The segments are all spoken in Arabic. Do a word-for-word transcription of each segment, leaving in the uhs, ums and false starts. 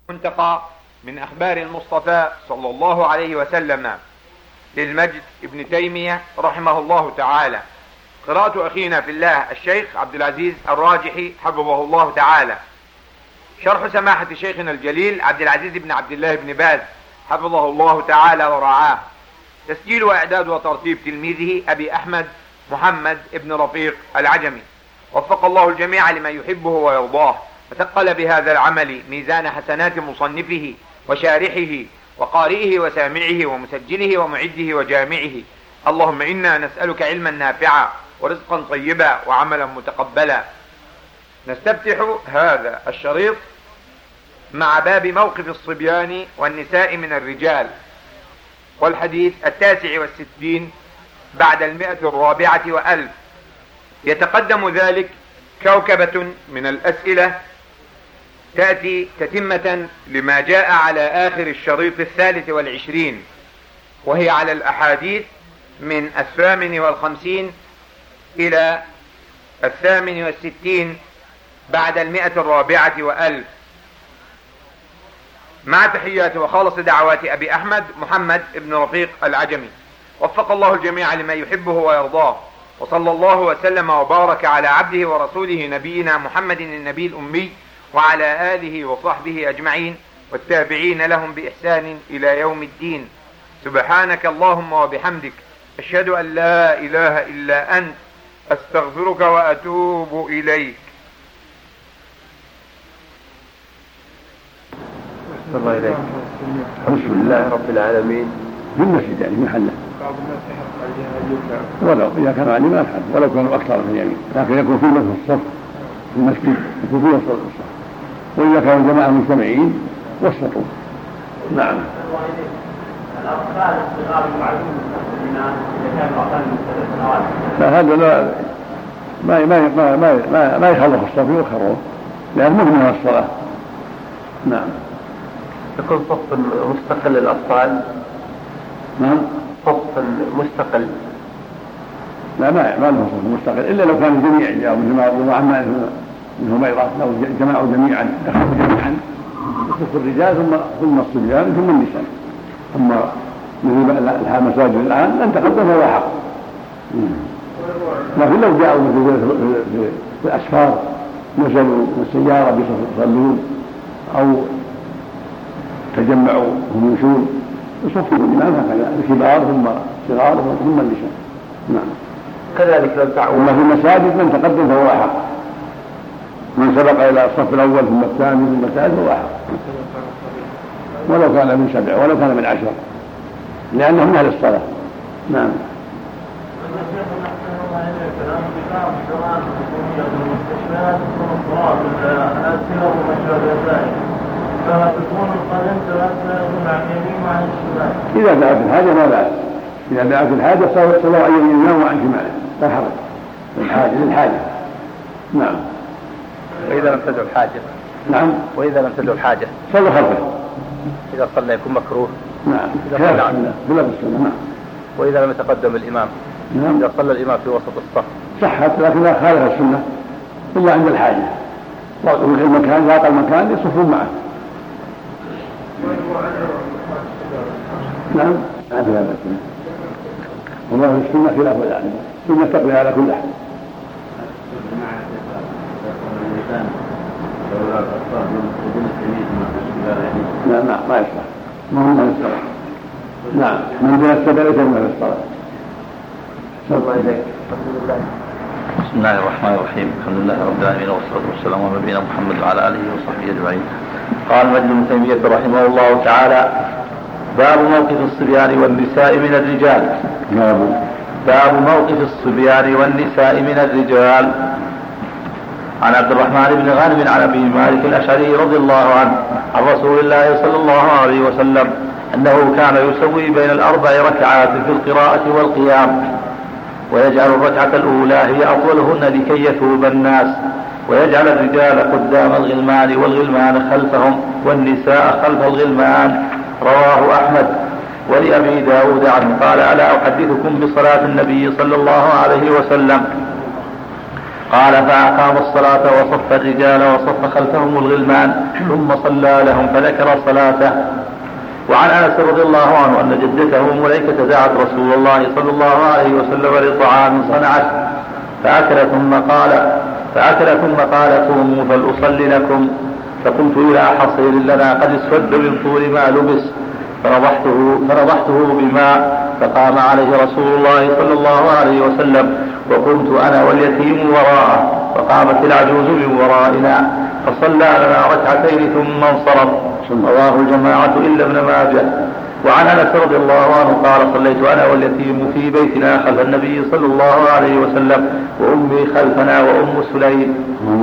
منتقى من أخبار المصطفى صلى الله عليه وسلم للمجد ابن تيمية رحمه الله تعالى. قراءة أخينا في الله الشيخ عبد العزيز الراجحي حفظه الله تعالى. شرح سماحة شيخنا الجليل عبد العزيز بن عبد الله بن باز حفظه الله تعالى ورعاه. تسجيل وإعداد وترتيب تلميذه أبي أحمد محمد ابن رفيق العجمي. وفق الله الجميع لما يحبه ويرضاه، وثقل بهذا العمل ميزان حسنات مصنفه وشارحه وقارئه وسامعه ومسجله ومعده وجامعه. اللهم إنا نسألك علما نافعا ورزقا طيبا وعملا متقبلا. نستفتح هذا الشريط مع باب موقف الصبيان والنساء من الرجال، والحديث التاسع والستين بعد المئة الرابعة وألف. يتقدم ذلك كوكبة من الأسئلة تأتي تتمة لما جاء على آخر الشريط الثالث والعشرين، وهي على الأحاديث من الثامن والخمسين إلى الثامن والستين بعد المئة الرابعة وألف، مع تحيات وخالص دعوات أبي أحمد محمد ابن رفيق العجمي. وفق الله الجميع لما يحبه ويرضاه، وصلى الله وسلم وبارك على عبده ورسوله نبينا محمد النبي الأمي وعلى آله وصحبه أجمعين والتابعين لهم بإحسان إلى يوم الدين. سبحانك اللهم وبحمدك، أشهد أن لا إله إلا أنت، أستغفرك وأتوب إليك. الله إليك. بسم الله رب العالمين. في المسجد يعني محله، ولو إذا كان علي ما أفعل ولو كانوا أكثر من اليمين، لكن يكون في نصف الصف في المسجد، يكون في وسط الصف، وإذا كانوا جماعة مجتمعين وسطوا. نعم. لا هذا لا ما ما ما ما, ما يخلف الصف يؤخره لأنه مهم الصلاة. نعم. يكون صف مستقل للأطفال. نعم. صف مستقل. لا ما ما له صف مستقل إلا لو كانوا جميعا جاءوا جماعة منهم أيضا لو جماعوا جميعا دخلوا جميعا يصف الرجال ثم ثم الصبيان ثم النساء. أما مثل المساجد الآن أن تقدم فهو حق. لكن لو جاءوا في الأسفار نزلوا من السيارة يصلون أو تجمعوا هم يمشون يصفوا الإمام هكذا، الكبار ثم الصغار ثم النساء. نعم. كذلك لو دعوا. أما في المساجد من تقدم فهو أحق، من سبق إلى الصف الأول ثم الثاني ثم الثالث فهو أحق، ولو كان من سبع ولو كان من عشر، لأنهم من أهل الصلاة. نعم. إذا دعت الحاجة ما بأس، إذا دعت الحاجة صلوا عن يمينه وعن شماله لا حرج، الحاجة للحاجة. نعم. وإذا لم تدعو الحاجة. نعم. وإذا لم تدعو الحاجة صلى خلفه. إذا صلى يكون مكروه. نعم. إذا صلى عنه. نعم. وإذا لم يتقدم الإمام. نعم. إذا صلى الإمام في وسط الصف صحت، لكن لا خالف السنة إلا عند الحاجة، وفي المكان لاقى المكان يصفون معه. نعم. هذا لا بأس، والله في السنة خلاف ذلك، السنة تقضي على كل أحد. لا لا ما يصلح، ما هو من الصلاة. نعم. من دون السبع ليس من الصلاة. الله إليك. بسم الله الرحمن الرحيم. الحمد لله رب العالمين والصلاة والسلام على نبينا محمد وعلى آله وصحبه أجمعين. قال المجد ابن تيمية رحمه الله تعالى: باب موقف الصبيان والنساء من الرجال. باب موقف الصبيان والنساء من الرجال. عن عبد الرحمن بن غانم عن أبي مالك الأشعري رضي الله عنه عن رسول الله صلى الله عليه وسلم أنه كان يسوي بين الأربع ركعات في القراءة والقيام، ويجعل الركعة الأولى هي أطولهن لكي يثوب الناس، ويجعل الرجال قدام الغلمان والغلمان خلفهم والنساء خلف الغلمان. رواه أحمد. ولأبي داود عنه قال: ألا أحدثكم بصلاة النبي صلى الله عليه وسلم؟ قال فأقام الصلاة وصف الرجال وصف خلفهم الغلمان ثم صلى لهم فذكر صلاته. وعن أنس رضي الله عنه أن جدته مليكة دعت رسول الله صلى الله عليه وسلم لطعام صنعت فأكل ثم قال فأكل ثم قال قوموا فلأصلي لكم، فقمت إلى حصير لنا قد اسود من طول ما لبس فنضحته, فنضحته بماء فقام عليه رسول الله صلى الله عليه وسلم وقمت أنا واليتيم وراءه فقامت العجوز من ورائنا فصلى لنا ركعتين ثم انصرف. رواه الجماعة إلا ابن ماجه. وعن أنس رضي الله عنه قال صليت أنا واليتيم في بيتنا خلف النبي صلى الله عليه وسلم وأمي خلفنا وأم سليم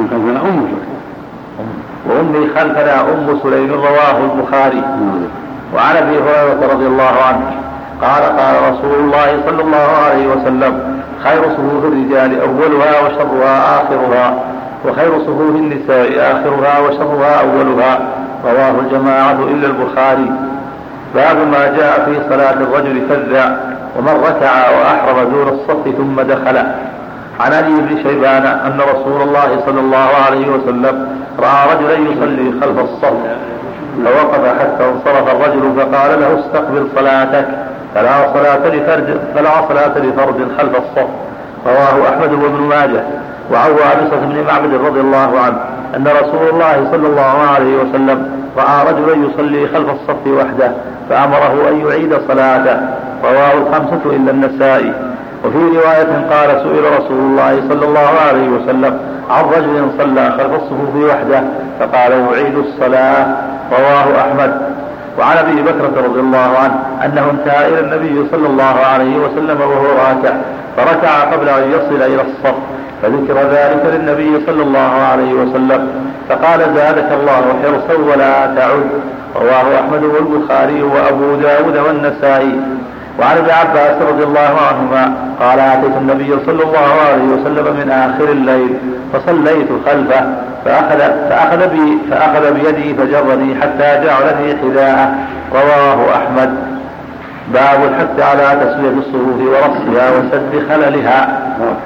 وأمي خلفنا أم سليم. رواه البخاري. وعن أبي هريرة رضي الله عنه قال قال رسول الله صلى الله عليه وسلم خير صفوف الرجال أولها وشرها آخرها وخير صفوف النساء آخرها وشرها أولها. رواه الجماعة إلا البخاري. باب ما جاء في صلاة الرجل كذا ومن ركع وأحرم دون الصف ثم دخل. عن علي بن شيبان أن رسول الله صلى الله عليه وسلم رأى رجلا يصلي خلف الصف فوقف حتى انصرف الرجل فقال له استقبل صلاتك فلا صلاة لفرد, فلا صلاة لفرد خلف الصف. رواه أحمد وابن ماجه. وعن عبسة بن معبد رضي الله عنه أن رسول الله صلى الله عليه وسلم رأى رجلا يصلي خلف الصف وحده فأمره أن يعيد صلاته. رواه الخمسة إلا النسائي. وفي رواية قال سئل رسول الله صلى الله عليه وسلم عن رجل صلى خلف الصفوف وحده فقال يعيد الصلاة. رواه أحمد. وعن أبي بكرة رضي الله عنه أنه انتهى إلى النبي صلى الله عليه وسلم وهو راكع فركع قبل أن يصل إلى الصف فذكر ذلك للنبي صلى الله عليه وسلم فقال زادك الله حرصا ولا تعد. رواه أحمد والبخاري وأبو داود والنسائي. وعن ابن عباس رضي الله عنهما قال أتيت النبي صلى الله عليه وسلم من آخر الليل فصليت خلفه فأخذ, فأخذ, بي فأخذ بيدي فجرني حتى جعلني حذاءه. رواه أحمد. باب الحث على تسوية الصفوف ورصها وسد خللها.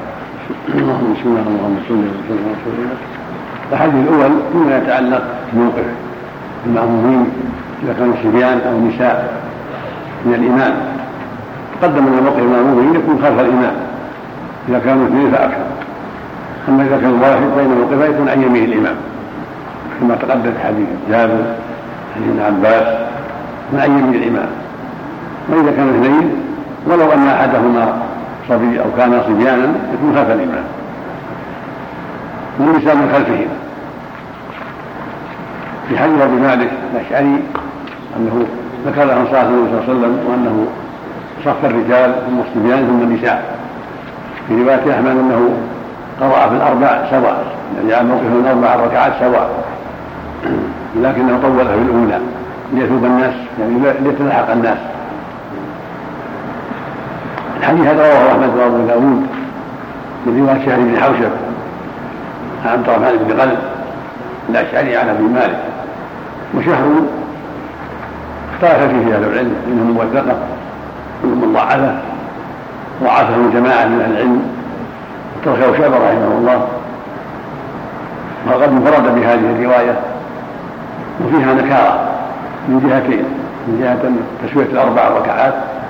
بسم الله الرحمن الرحيم. الحديث الأول فيما يتعلق بموقف المأمومين إذا كانوا صبيان أو نساء من الإمام تقدم أن موقف المأمومين يكون خلف الإمام إذا كانوا اثنين فأكثر. أما إذا كان واحد بين موقفين يكون عن يمين الإمام كما تقدم حديث جابر حديث ابن عباس من عن يمين الإمام. وإذا كانوا اثنين ولو أن أحدهما صبي أو كان صبيانا يكون خلف الإمام والنساء من خلفهما. في حديث أبي مالك الأشعري أنه ذكر له صلى الله عليه وسلم وأنه صف الرجال ثم الصبيان ثم النساء. في رواية أحمد أنه قرأ في الأربع سواء يعني جعل موقف من أربع ركعات سواء لكنه طولها في الأولى ليثوب الناس يعني ليتلحق الناس. الحديث هذا رواه أحمد وأبو داود من رواية شهر بن حوشب عن عبد الرحمن بن قلب الأشعري عن أبي مالك. وشهر اختلف فيه أهل العلم منهم موثقة ومن ضعفه ضعفه جماعة من أهل العلم وتركه شعبة رحمه الله وقد انفرد بهذه الرواية وفيها نكارة من جهتين من جهة تسوية الأربع ركعات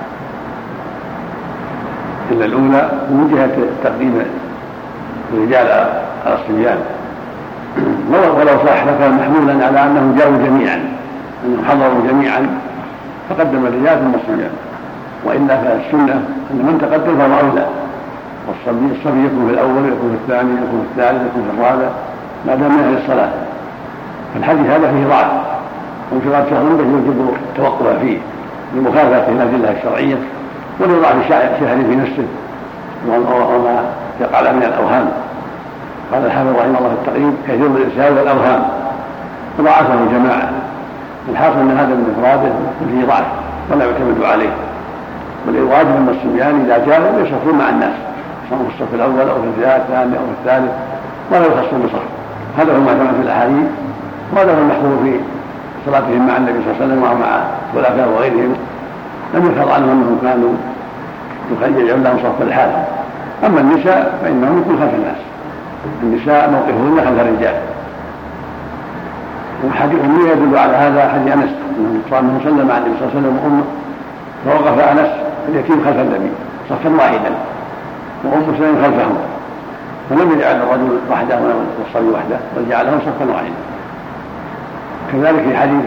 إلا الأولى ومن جهة تقديم الرجال على الصبيان. ولو صح لكان محمولا على أنهم جاءوا جميعا أنهم حضروا جميعا فقدم الرجال ثم الصبيان. وإلا فالسنة أن من تقدم فهو أولى والصبي الصبي يكون في الأول يكون في الثاني يكون في الثالث يكون في الرابع ما دام يأهل الصلاة. فالحديث هذا فيه ضعف وانفراد شهر يجب التوقف فيه لمخالفة الأدلة الشرعية ولضعف الشهر في نفسه وما يقع من الأوهام. قال الحافظ رحمه الله في التقريب كثير من الإرسال والأوهام وضعفه جماعة. الحاصل أن هذا من إفراده فيه ضعف ولا يعتمد عليه. والواجب أن الصبيان إذا جاءوا يصفون مع الناس سواء في الصف الأول أو في الثاني أو في الثالث ولا يخصون بصف. هذا هو ما ثبت في الأحاديث وهذا هو المحفوظ في صلاتهم مع النبي صلى الله عليه وسلم ومع الخلفاء وغيرهم. لم يفرض عنهم أنهم كانوا يجعلون لهم صف الحال. أما النساء فإنهم يكون خلف الناس النساء موقفهن خلف الرجال. وحديث أمية يدل على هذا حديث أنس أنه صلى مع النبي صلى الله عليه وسلم وأمه فوقف أنس اليتيم خلف النبي صفا واحدا وأم سليم خلفه، فلم يجعل الرجل وحده والصبي وحده بل جعلهم صفا واحدا. كذلك في حديث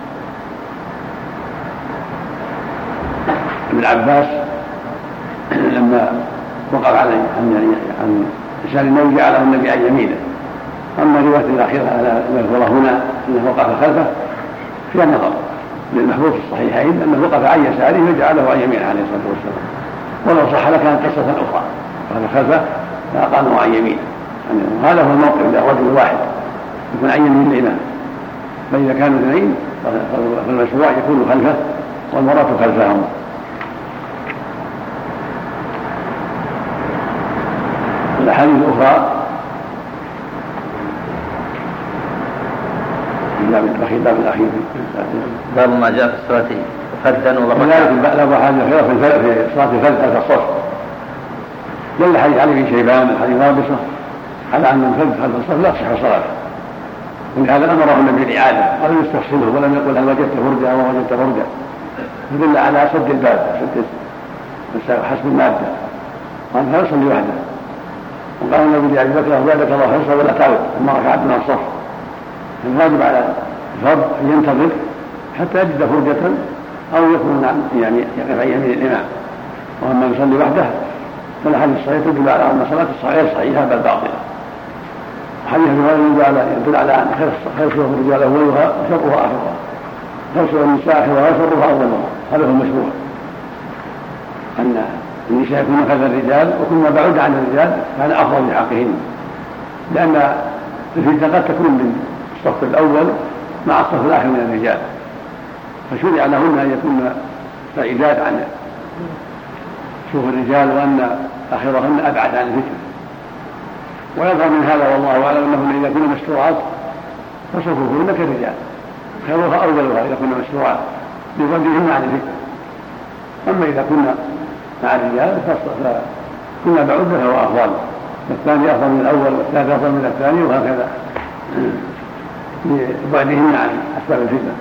ابن عباس لما وقف عليه عن عن لسان النبي جعله النبي عن يمينه. أما رواية الأخيرة المذكورة هنا أنه وقف خلفه فيها نظر للمحفوظ في الصحيحين أنه وقف عن يساره فجعله عن يمينه عليه الصلاة والسلام، ولو صح لكانت قصة أخرى وقف خلفه فأقامه عن يمينه. يعني هذا هو الموقف للرجل الواحد يكون عن يمين الإمام، فإذا كانوا اثنين فالمشروع يكون خلفه والمرأة خلفهم. الأحاديث الأخرى باب الأخير باب ما جاء في الصلاة فردا وضبطا. وذلك له أحاديث أخيرة في صلاة الفرد خلف الصف. دل حديث علي بن شيبان الحديث رابصة على أن الفرد خلف الصف لا تصح صلاته، ولهذا أمره النبي بالإعادة ولم يستفصله ولم يقل هل وجدت فرجة أو وجدت فرجة، يدل على سد الباب سد حسب المادة وأن لا يصلي وحده. وقال النبي لأبي بكر زادك الله حرصا ولا تعود ثم ركعت من الصف. الواجب على الفرد أن ينتظر حتى يجد فرجة أو يكون يعني يقف عن يمين الإمام. وأما يصلي وحده فالحديث الصحيح تدل على أن صلاة الصحيح صحيحة بل باطلة. حديث ابن يدل على أن خير صور الرجال أولها وشرها آخرها، خير صور النساء آخرها وشرها أولها. هذا هو المشروع، أن النساء يكون خلف الرجال وكل ما بعد عن الرجال كان أفضل لحقهن، لأن الفتنة قد تكون من الصف الأول مع الصف الآخر من الرجال، فشرع لهن أن يكون بعيدات عن صفوف الرجال وأن آخرهن أبعد عن الفتنة. ويظهر من هذا والله أعلم أنهن إذا كن مشروعات فصفوفهن كالرجال، خيرها أولها إذا كن مشروعات لضدهن عن الفتنة. أما إذا كنا مع الرجال فكنا بعد فهو أفضل، والثاني أفضل من الأول والثالث أفضل من الثاني وهكذا لبعدهن عن أسباب الفتنة.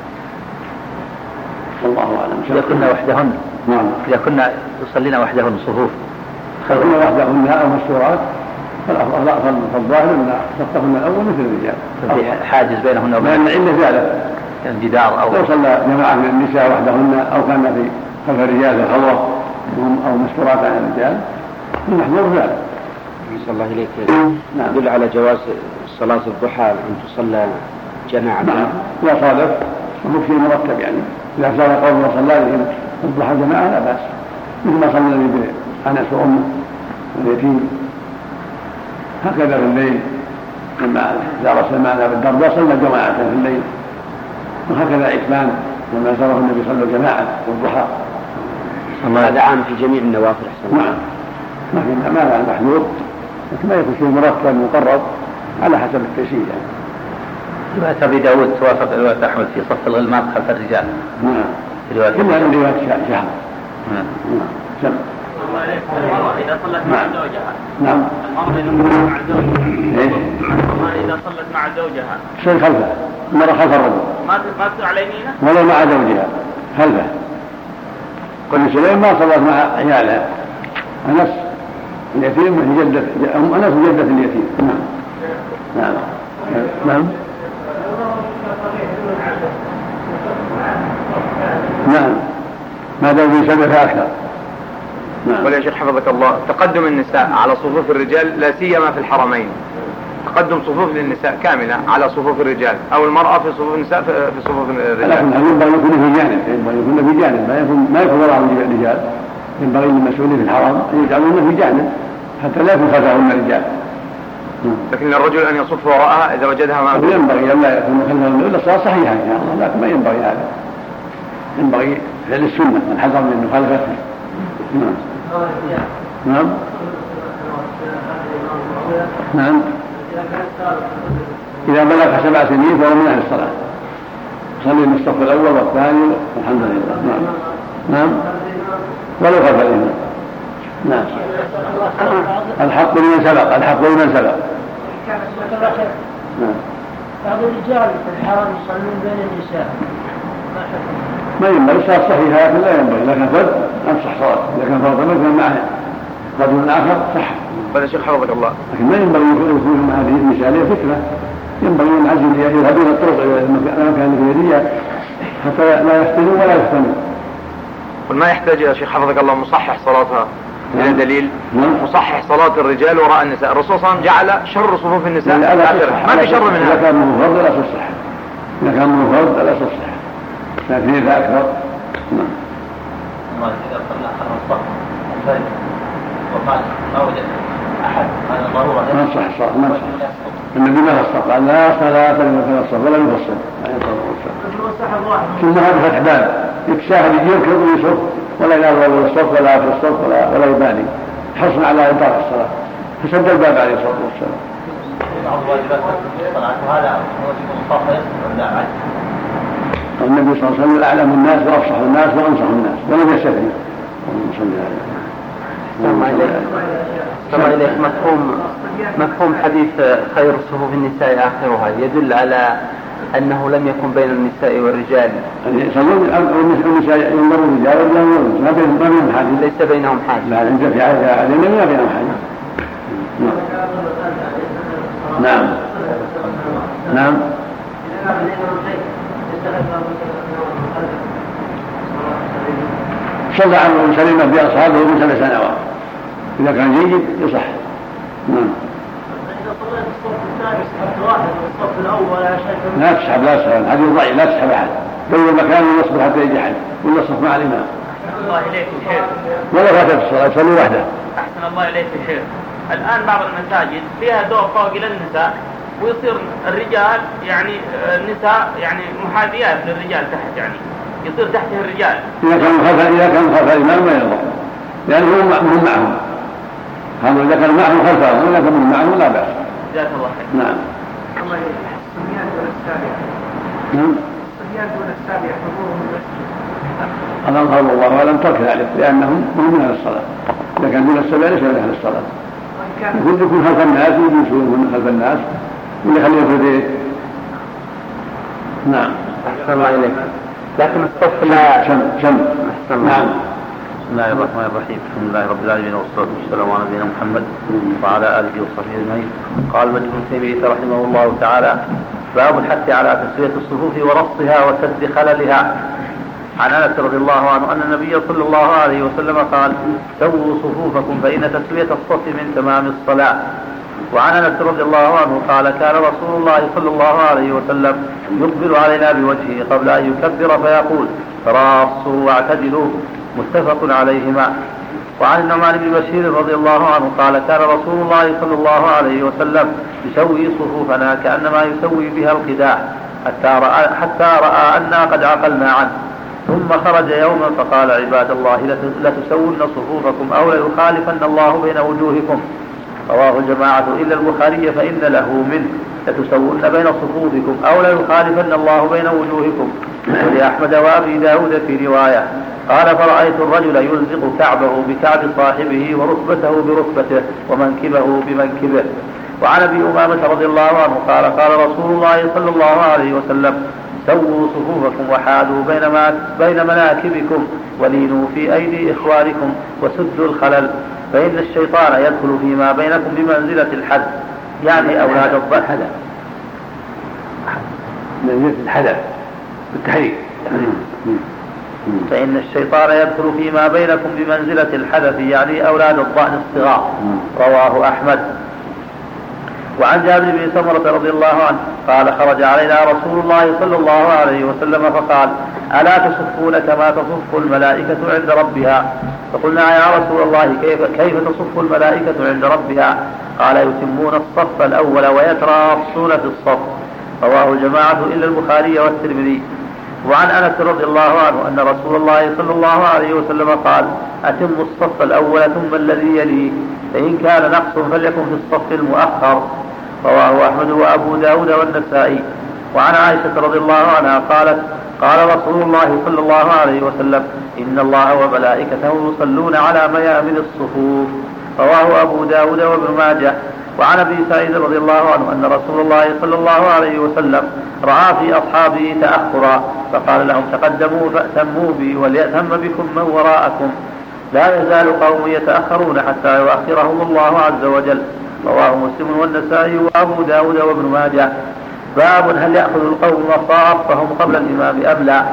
والله أعلم. إذا كنا وحدهن نعم إذا كنا يصلينا وحدهن صفوف إذا كنا وحدهن أو مشروعات فالأفضل فالظاهر أن صفهن الأول مثل الرجال في حاجز بينهن وبين لأن العلة ذلك جدار أو لو صلى جماعة من النساء وحدهن أو كان في خلف الرجال في الخلوة أو مشروعات عن الرجال المحظور ذلك. صلى الله إليك نعم. يدل على جواز صلاة الضحى أن تصلى جماعة. نعم لا صادف وهو شيء مرتب، يعني إذا صار قوم وصلى لهم الضحى جماعة لا بأس، مثل ما صلى النبي بأنس وأمه واليتيم. هكذا في الليل لما زار سلمان أبا الدرداء صلى جماعة في الليل، وهكذا عثمان لما زاره النبي صلى جماعة والضحى. هذا عام في جميع النوافل. نعم ما في ما له محذور، لكن ما يكون شيء مرتب مقرر على حسب التيسير. يعني رواية أبي داود توافق رواية أحمد في صف الغلمات خلف الرجال. نعم رواية كلها من رواية شهر. نعم نعم المرأة إذا صلت مع زوجها. نعم المرأة إذا صلت مع زوجها. إيه؟ المرأة إذا صلت مع زوجها. شيء خلفه، المرأة خلف الرجل. ما ما تصير على يمينه؟ ولا مع زوجها خلفه. كل سليم ما صلت مع عيالها. أنس اليتيم من جدة أم أنس جدة اليتيم. نعم نعم نعم نعم ما دام في سبعة أكثر. نعم. ولا شيخ حفظك الله، تقدم النساء على صفوف الرجال لا سيما في الحرمين، تقدم صفوف للنساء كاملة على صفوف الرجال أو المرأة في صفوف النساء في صفوف الرجال. لكن ينبغي أن يكون في جانب، ينبغي أن يكون في جانب، ما يكون ما يكون وراءهم الرجال. ينبغي للمسؤولين في الحرم أن يجعلون في جانب حتى لا يكون خلفهم الرجال. لكن للرجل أن يصف وراءها إذا وجدها ما ينبغي أن لا يكون خلفهم إلا الصلاة صحيحة إن شاء الله، لكن ما ينبغي هذا، ينبغي فعل السنة من حذر من مخالفته. نعم نعم نعم إذا بلغ سبع سنين فهو من أهل الصلاة، صلي الصف الأول والثاني والحمد لله. نعم نعم ولو خلف الإمام. نعم. الحق لمن سبق، الحق لمن سبق. نعم. بعض الرجال في الحرم يصلون بين النساء ما ينبغي الصلاة صحيحة لكن لا ينبغي، لكن فرد أنصح صلاة، إذا كان فرض مثلا معه رجل آخر صح. هذا شيخ حفظك الله. لكن ما ينبغي يكون مع هذه المثالية فكرة، ينبغي أن العزل يذهبون الطرق إلى المكان الخيرية حتى لا يفتنوا ولا يفتنوا. ما يحتاج يا شيخ حفظك الله مصحح صلاتها إلى دليل نعم. مصحح صلاة الرجال وراء النساء. الرسول صلى الله عليه وسلم جعل شر صفوف النساء ما في شر منها. إذا كان من فرض لا تصح، إذا كان من فرض لا تصح، لكن إذا أكثر نعم. إذا صلى خلف الصف الفرد وقال ما وجد أحد هذا ضرورة ما صح الصلاة ما صح. النبي ما فصل قال لا صلاة لمن خلف الصف ولا يفصل ثم هذا فتح باب يتساهل يركض ويصف ولا ينال ولا الصف ولا في الصف ولا ولا يبالي حرصا على إنقاذ الصلاة فسد الباب عليه الصلاة والسلام. بعض واجبات الصلاة وهذا واجب مخصص ولا عاد. النبي صلى الله عليه وسلم أعلم الناس وأفصح الناس وأنصح الناس ولم يستثني. صلى الله عليه وسلم. كما إليك مفهوم مفهوم حديث خير صفوف النساء آخرها يدل على أنه لم يكن بين النساء والرجال. يصلون النساء ينظروا الرجال ولا ينظرون ما بين ما بينهم حاجة. ليس بينهم حاجة. لا عند في عادة عادة ما بينهم حاجة. نعم. نعم. صلى عنه سلمة بأصحابه من سبع سنوات إذا كان جيد يصح. نعم. إذا صليت الصف الثالث سحبت واحد والصف الأول لا شيء. لا تسحب لا تسحب الحديث ضعيف لا تسحب أحد دور مكان ويصبر حتى يجي أحد ولا الصف مع الإمام. الله إليك الخير. ولا فاتت الصلاة يصلي وحده. أحسن الله إليك الخير. الآن بعض المساجد فيها دور فوق للنساء ويصير الرجال يعني النساء يعني محاذيات للرجال تحت يعني يصير تحته الرجال. إذا كان خلف إذا كان خلف الإمام ما يضر لأنه هم هم معهم. هذا إذا كان معهم خلفهم ولا كان معهم لا بأس. جزاك الله خير. نعم. الله يليك. الصبيان دون السابع. نعم. الصبيان دون السابع حضورهم المسجد. هذا أظهر الله ولم ترك ذلك لأنهم هم من أهل الصلاة. إذا كان دون السابع ليس من أهل الصلاة. يكون يكون خلف الناس ويجلسون خلف الناس واللي يخليه في البيت. نعم. أحسن الله إليك. لكن الصف لا شم شم. نعم. بسم الله الرحمن الرحيم. الحمد لله رب العالمين والصلاة والسلام على نبينا محمد وعلى آله وصحبه أجمعين. قال ابن تيمية رحمه الله تعالى: باب الحث على تسوية الصفوف ورصها وسد خللها. عن أنس رضي الله عنه أن النبي صلى الله عليه وسلم قال: سووا صفوفكم فإن تسوية الصف من تمام الصلاة. وعن أنس رضي الله عنه قال: كان رسول الله صلى الله عليه وسلم يقبل علينا بوجهه قبل أن يكبر فيقول: تراصوا واعتدلوا. متفق عليهما. وعن النعمان بن بشير رضي الله عنه قال: كان رسول الله صلى الله عليه وسلم يسوي صفوفنا كأنما يسوي بها القداح حتى رأى, حتى رأى أننا قد عقلنا عنه، ثم خرج يوما فقال: عباد الله لتسون صفوفكم أو ليخالفن الله بين وجوهكم. رواه الجماعة إلا البخاري فإن له منه: لتسون بين صفوفكم أو ليخالفن الله بين وجوهكم. ولأحمد وأبي داود في رواية قال: فرأيت الرجل يلزق كعبه بكعب صاحبه وركبته بركبته ومنكبه بمنكبه. وعن أبي أمامة رضي الله عنه قال: قال رسول الله صلى الله عليه وسلم: سووا صفوفكم وحاذوا بين مناكبكم ولينوا في أيدي إخوانكم وسدوا الخلل، فإن الشيطان يدخل فيما بينكم بمنزلة الحد، يعني أولاد الضحى منزلة الحدث بالتحريك. فإن الشيطان يدخل فيما بينكم بمنزلة الحدث، يعني أولاد الضأن الصغار. رواه أحمد. وعن جابر بن سمرة رضي الله عنه قال: خرج علينا رسول الله صلى الله عليه وسلم فقال: ألا تصفون كما تصف الملائكة عند ربها؟ فقلنا: يا رسول الله كيف, كيف تصف الملائكة عند ربها؟ قال: يتمون الصف الأول ويتراصون في الصف. رواه الجماعة إلا البخاري والترمذي. وعن أنس رضي الله عنه أن رسول الله صلى الله عليه وسلم قال: أتموا الصف الأول ثم الذي يليه، فإن كان نقص فليكن في الصف المؤخر. رواه أحمد وأبو داود والنسائي. وعن عائشة رضي الله عنها قالت: قال رسول الله صلى الله عليه وسلم إن الله وملائكته يصلون على ميامن الصفوف. رواه أبو داود وابن ماجه. وعن أبي سعيد رضي الله عنه أن رسول الله صلى الله عليه وسلم رأى في أصحابه تأخرا فقال لهم تقدموا فأتموا بي وليأتم بكم من وراءكم لا يزال قوم يتأخرون حتى يؤخرهم الله عز وجل. رواه مسلم والنسائي وأبو داود وابن ماجه. باب هل يأخذ القوم مصافهم قبل الإمام أم لا؟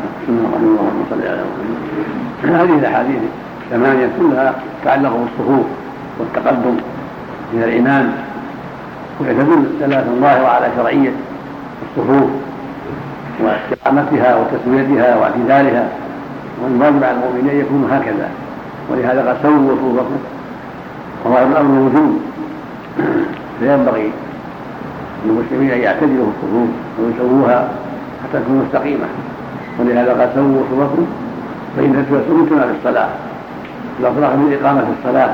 هذه الأحاديث ثمانية كلها تعلق بالصفوف والتقدم من الإمام، ويدل دلالة الله على شرعية الصفوف واستقامتها وتسويتها واعتدالها، والواجب على المؤمنين أن يكونوا هكذا. ولهذا قال سووا صفوفكم، وهو الأمر وجوب، فينبغي للمسلمين أن يعتدلوا في الصفوف ويسووها حتى تكون مستقيمة. ولهذا قال سووا صفوفكم فإن تسويتم في الصلاة، الأفراغ من إقامة الصلاة.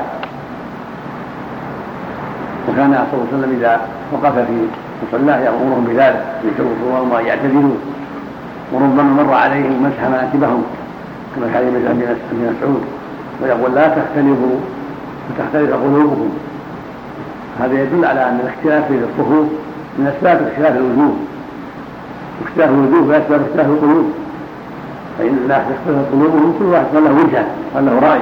وكان صلى الله عليه وسلم إذا وقف في مصلاه يأمرهم بذلك يسووا صفوفهم وأن يعتدلوا، وربما مر عليهم مسح مناكبهم كما في حديث ابن مسعود ويقول لا تختلفوا فتختلف قلوبكم. هذا يدل على أن الاختلاف في الصفوف من أسباب اختلاف الوجوه، واختلاف الوجوه من أسباب اختلاف القلوب، فإن الناس تختلف قلوبهم كل واحد له وجهة وله رأي،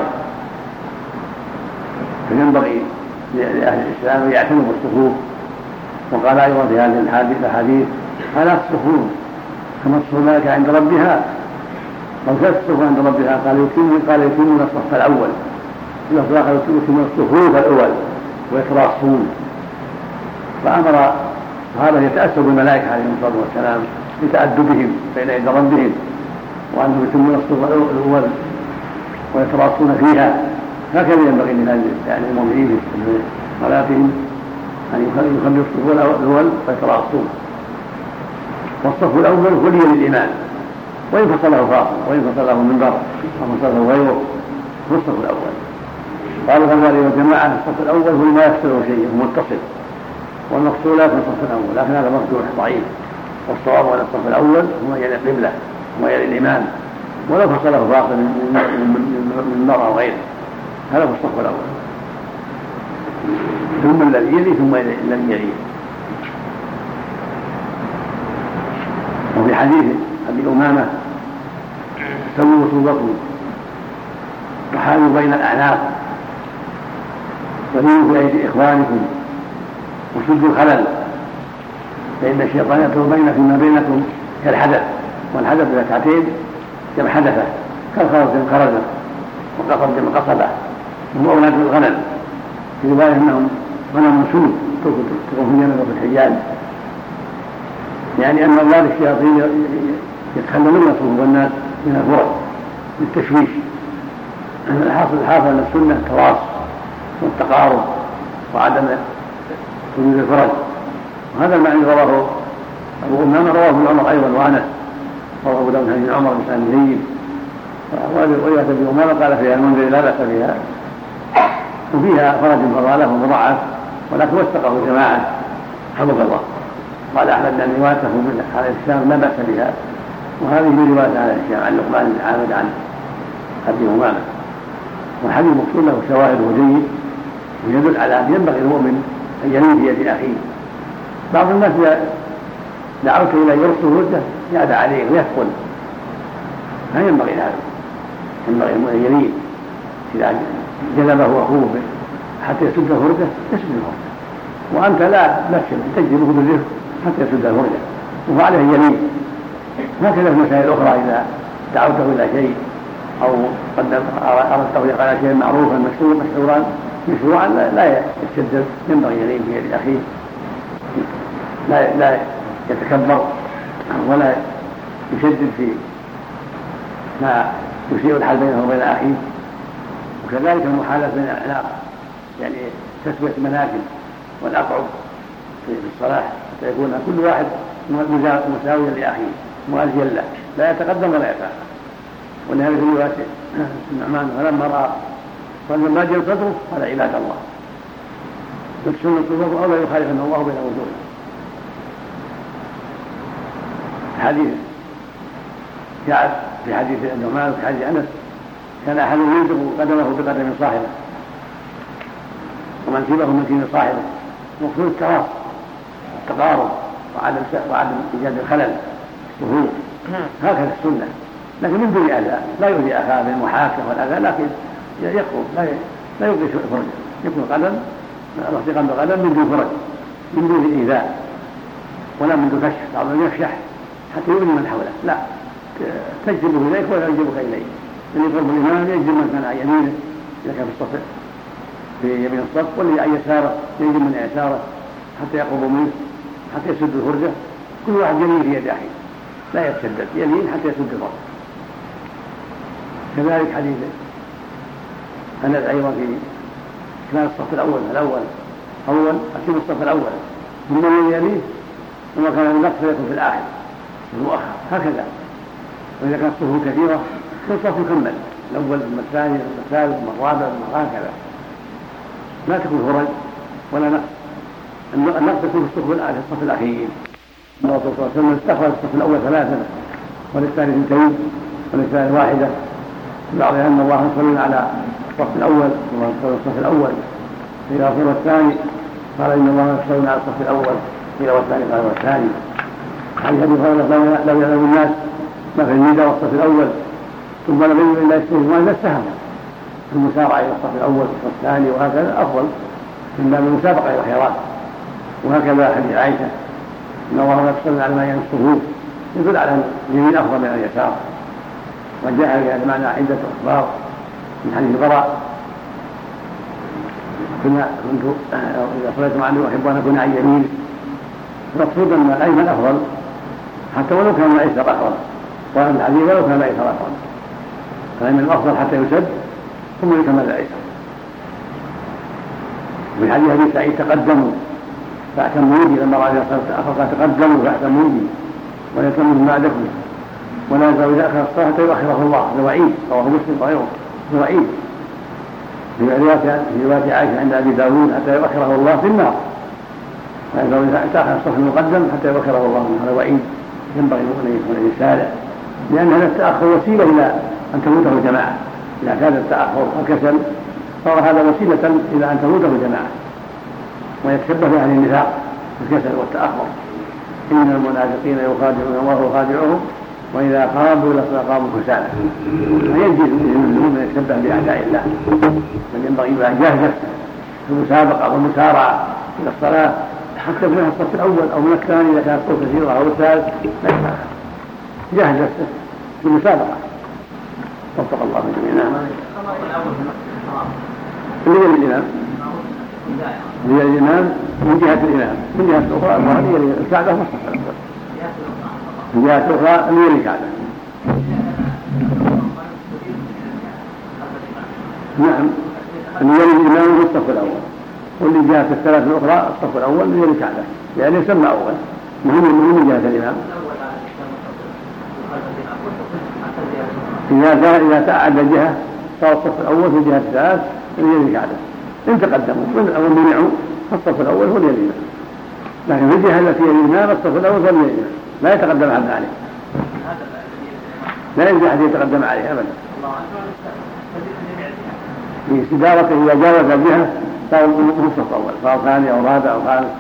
فينبغي لأهل الإسلام أن يعتنوا بالصفوف. وقال أيضا في هذه الحديث ألا الصفوف كما تصف الملائكة عند ربها أو تصف عند ربها، قال يتمون قال يتمون الصف الأول، الأخلاق يتمون الصفوف الأول ويتراصون. فأمر هذا يتأسى بالملائكة عليهم الصلاة والسلام لتأدبهم بين عند ربهم، وأنهم يتمون الصف الأول ويتراصون فيها. هكذا ينبغي يعني المؤمنين في صلاتهم أن يخلوا الصف الأول ويتراصون. والصف الأول ولي للإمام، وإن فصله فاصل وإن فصله منبر أو فصله غيره هو الصف الأول. قالوا فالوالي والجماعة الصف الأول هو ما يفصله شيء متصل، والمفصول لا في الصف الأول، لكن هذا مرجوح ضعيف. والصواب أن الصف الأول هو يلي القبلة ويلي الإمام، ولو فصله فاصل من منبر أو غيره، هذا هو الصف الأول، ثم الذي يلي ثم الذي يليه. وفي حديث أبي أمامة سووا صفوفكم وحالوا بين الأعناق ولينوا في أيدي إخوانكم وسدوا الخلل، فإن الشيطان يدخل بين فيما بينكم كالحدث، والحدث ركعتين كما حدثه كالخرز خرزه وقصر كما قصبه، وهم أولاد الغنم. في رواية أنهم غنم سود تكون في الجنة وفي الحجاز، يعني أن أولاد الشياطين يتخللون صفوف الناس من الفرج للتشويش. الحاصل الحاصل أن السنة التراص والتقارب وعدم وجود الفرج، وهذا المعنى رواه أبو أمامة رواه ابن عمر أيضا وأنس، رواه أبو داود بن عمر بن جيد. ورواية ابن أمامة قال فيها المنذر لا بأس بها، وفيها فرج فضاله ومضاعف، ولكن وثقه جماعة حفظ الله. قال أحمد أن روايته من على الشام لا بأس بها، وهذه من رواية على الشام عن لقمان بن عامر عن أبي أمامة. والحديث مقصود له شواهد وجيد، ويدل على أن ينبغي المؤمن أن يلين بيد أخيه. بعض الناس دعوت إلى يرسل ردة يعدى عليه ويثقل، لا ينبغي هذا، ينبغي أن يلين. إذا جذبه أخوه حتى يسد الهردة يسد الهردة، وأنت لا تنشر تجذبه بالرفق حتى يسد الهردة، وعليه يلين. هكذا في مسائل أخرى إذا دعوته إلى شيء أو أردته على شيء معروفا مشهورا مشروعا لا يتشدد، ينبغي يلين في يد أخيه، لا لا يتكبر ولا يشدد في ما يسيء الحال بينه وبين أخيه. وكذلك المحالة بين الأعناق، يعني تسوية المناكب والأقعد في الصلاة حتى يكون كل واحد مساويا لأخيه مؤذيا له، لا يتقدم ولا يتأخر. ولهذا في رواية النعمان فلما رأى فلما جاء صدره قال عباد الله يكسرون الصفوف أو لا يخالفن الله بين وجوههم. حديث جاء في حديث النعمان وفي حديث أنس كان أحدهم يلزق قدمه بقدم صاحبه ومنكبه منكب صاحبه، مقصود التراص التقارب وعدم وعدم إيجاد الخلل وهو هكذا السنة، لكن من دون أذى، لا يؤذي أخاه بالمحاكمة والأذى، لكن يقوم لا لا يلقي فرجه، يكون قدم رفيقا بقدم من دون فرج، من دون إيذاء ولا من دون كشف، بعضهم يفشح حتى يؤذي من حوله، لا تجذبه إليك ولا يجذبك إليه، من يقرب الإمام يجذب من كان عن يمينه إذا كان في الصف في يمين الصف، والذي عن يساره يجذب من يساره حتى يقرب منه حتى يسد الفرجة، كل واحد يلين في يد أخيه لا يتشدد، يلين حتى يسد الفرجة. كذلك حديث أنس أيضا في كان الصف الأول الأول أول أتم الصف الأول ثم الذي يليه، وما كان النقص يكون في الآخر في المؤخر، هكذا. وإذا كانت الصفوف كثيرة كل صف يكمل، الأول ثم الثاني ثم الثالث ثم الرابع ثم هكذا، لا تكون فرج ولا نقص. النقص يكون في الصف الأخير. النبي صلى الله عليه وسلم استخرج الصف الأول ثلاثة وللثاني اثنتين وللثاني واحدة، بعضها أن الله صلى على الصف الأول والصف الأول إلى صور الثاني قال إن الله صلى على الصف الأول إلى والثاني قال والثاني. حديث أبي هريرة لو يعلم الناس ما في النداء والصف الأول ثم لم يجد إلا يستهزئون وإلا استهزأ في المسارعة إلى الصف الأول والثاني، وهكذا أفضل من باب المسابقة إلى الخيرات. وهكذا حديث عائشة إن الله يقصد على ما ينص الصفوف يدل على اليمين أفضل من اليسار. وجاء في هذا المعنى عدة أخبار من حديث البراء كنا كنت إذا صليت مع أني أحب أن أكون عن يمين، المقصود أن الأيمن أفضل حتى ولو كان الأيسر أفضل، وأن الحديث ولو كان الأيسر أفضل، فالأيمن أفضل حتى يسد ثم يكمل الأيسر. من حديث أبي سعيد تقدموا فأتموني لما رأى أخذ تقدموا فأتموني ويتمون بعدكم ولا يزال إذا أخذ الصلاة حتى يؤخره الله، هذا وعيد رواه مسلم وغيره، هذا وعيد. في رواية عائشة عند أبي داود حتى يؤخره الله في النار، لا يزال إذا أخذ الصف المقدم حتى يؤخره الله، هذا وعيد ينبغي أن يكون يسارع، لأن هذا التأخر وسيلة إلى أن تموته الجماعة. إذا كان التأخر والكسل صار هذا وسيلة إلى أن تموته الجماعة ويتشبه بأهل النفاق الكسل والتأخر. إن المنافقين يخادعون الله خادعهم وإذا قاموا إلى الصلاة قاموا كسالى. فيجب من يتشبه بأعداء الله، من ينبغي أن يجاهد في المسابقة والمسارعة إلى الصلاة حتى من الصف الأول أو من الثاني إذا كانت صوت كثيرة أو الثالث لا يتأخر، جاهد نفسه في المسابقة. وفق الله جميعا. اللي هي الإمام هي الإمام من جهة الإمام، من جهة الأخرى هي الكعبة والصف الأول، من جهة الأخرى اللي هي الكعبة. نعم، اللي هي الإمام هو الصف الأول، واللي جهة الثلاث الأخرى الصف الأول اللي هي الكعبة، يعني يسمى أول مهم من جهة الإمام. إذا إذا تعد الجهة صار الصف الأول في الجهة الثالث اللي هي الكعبة. إن تقدموا من منعوا فالصف الأول هو اليمين، لكن في الجهة التي هي الإمام الصف الأول هو اليمين، لا يتقدم عن ذلك، لا يجوز أحد يتقدم عليه أبدا. في استدارته إذا جاوز الجهة صار الصف الأول، صار ثاني أو رابع أو خامس.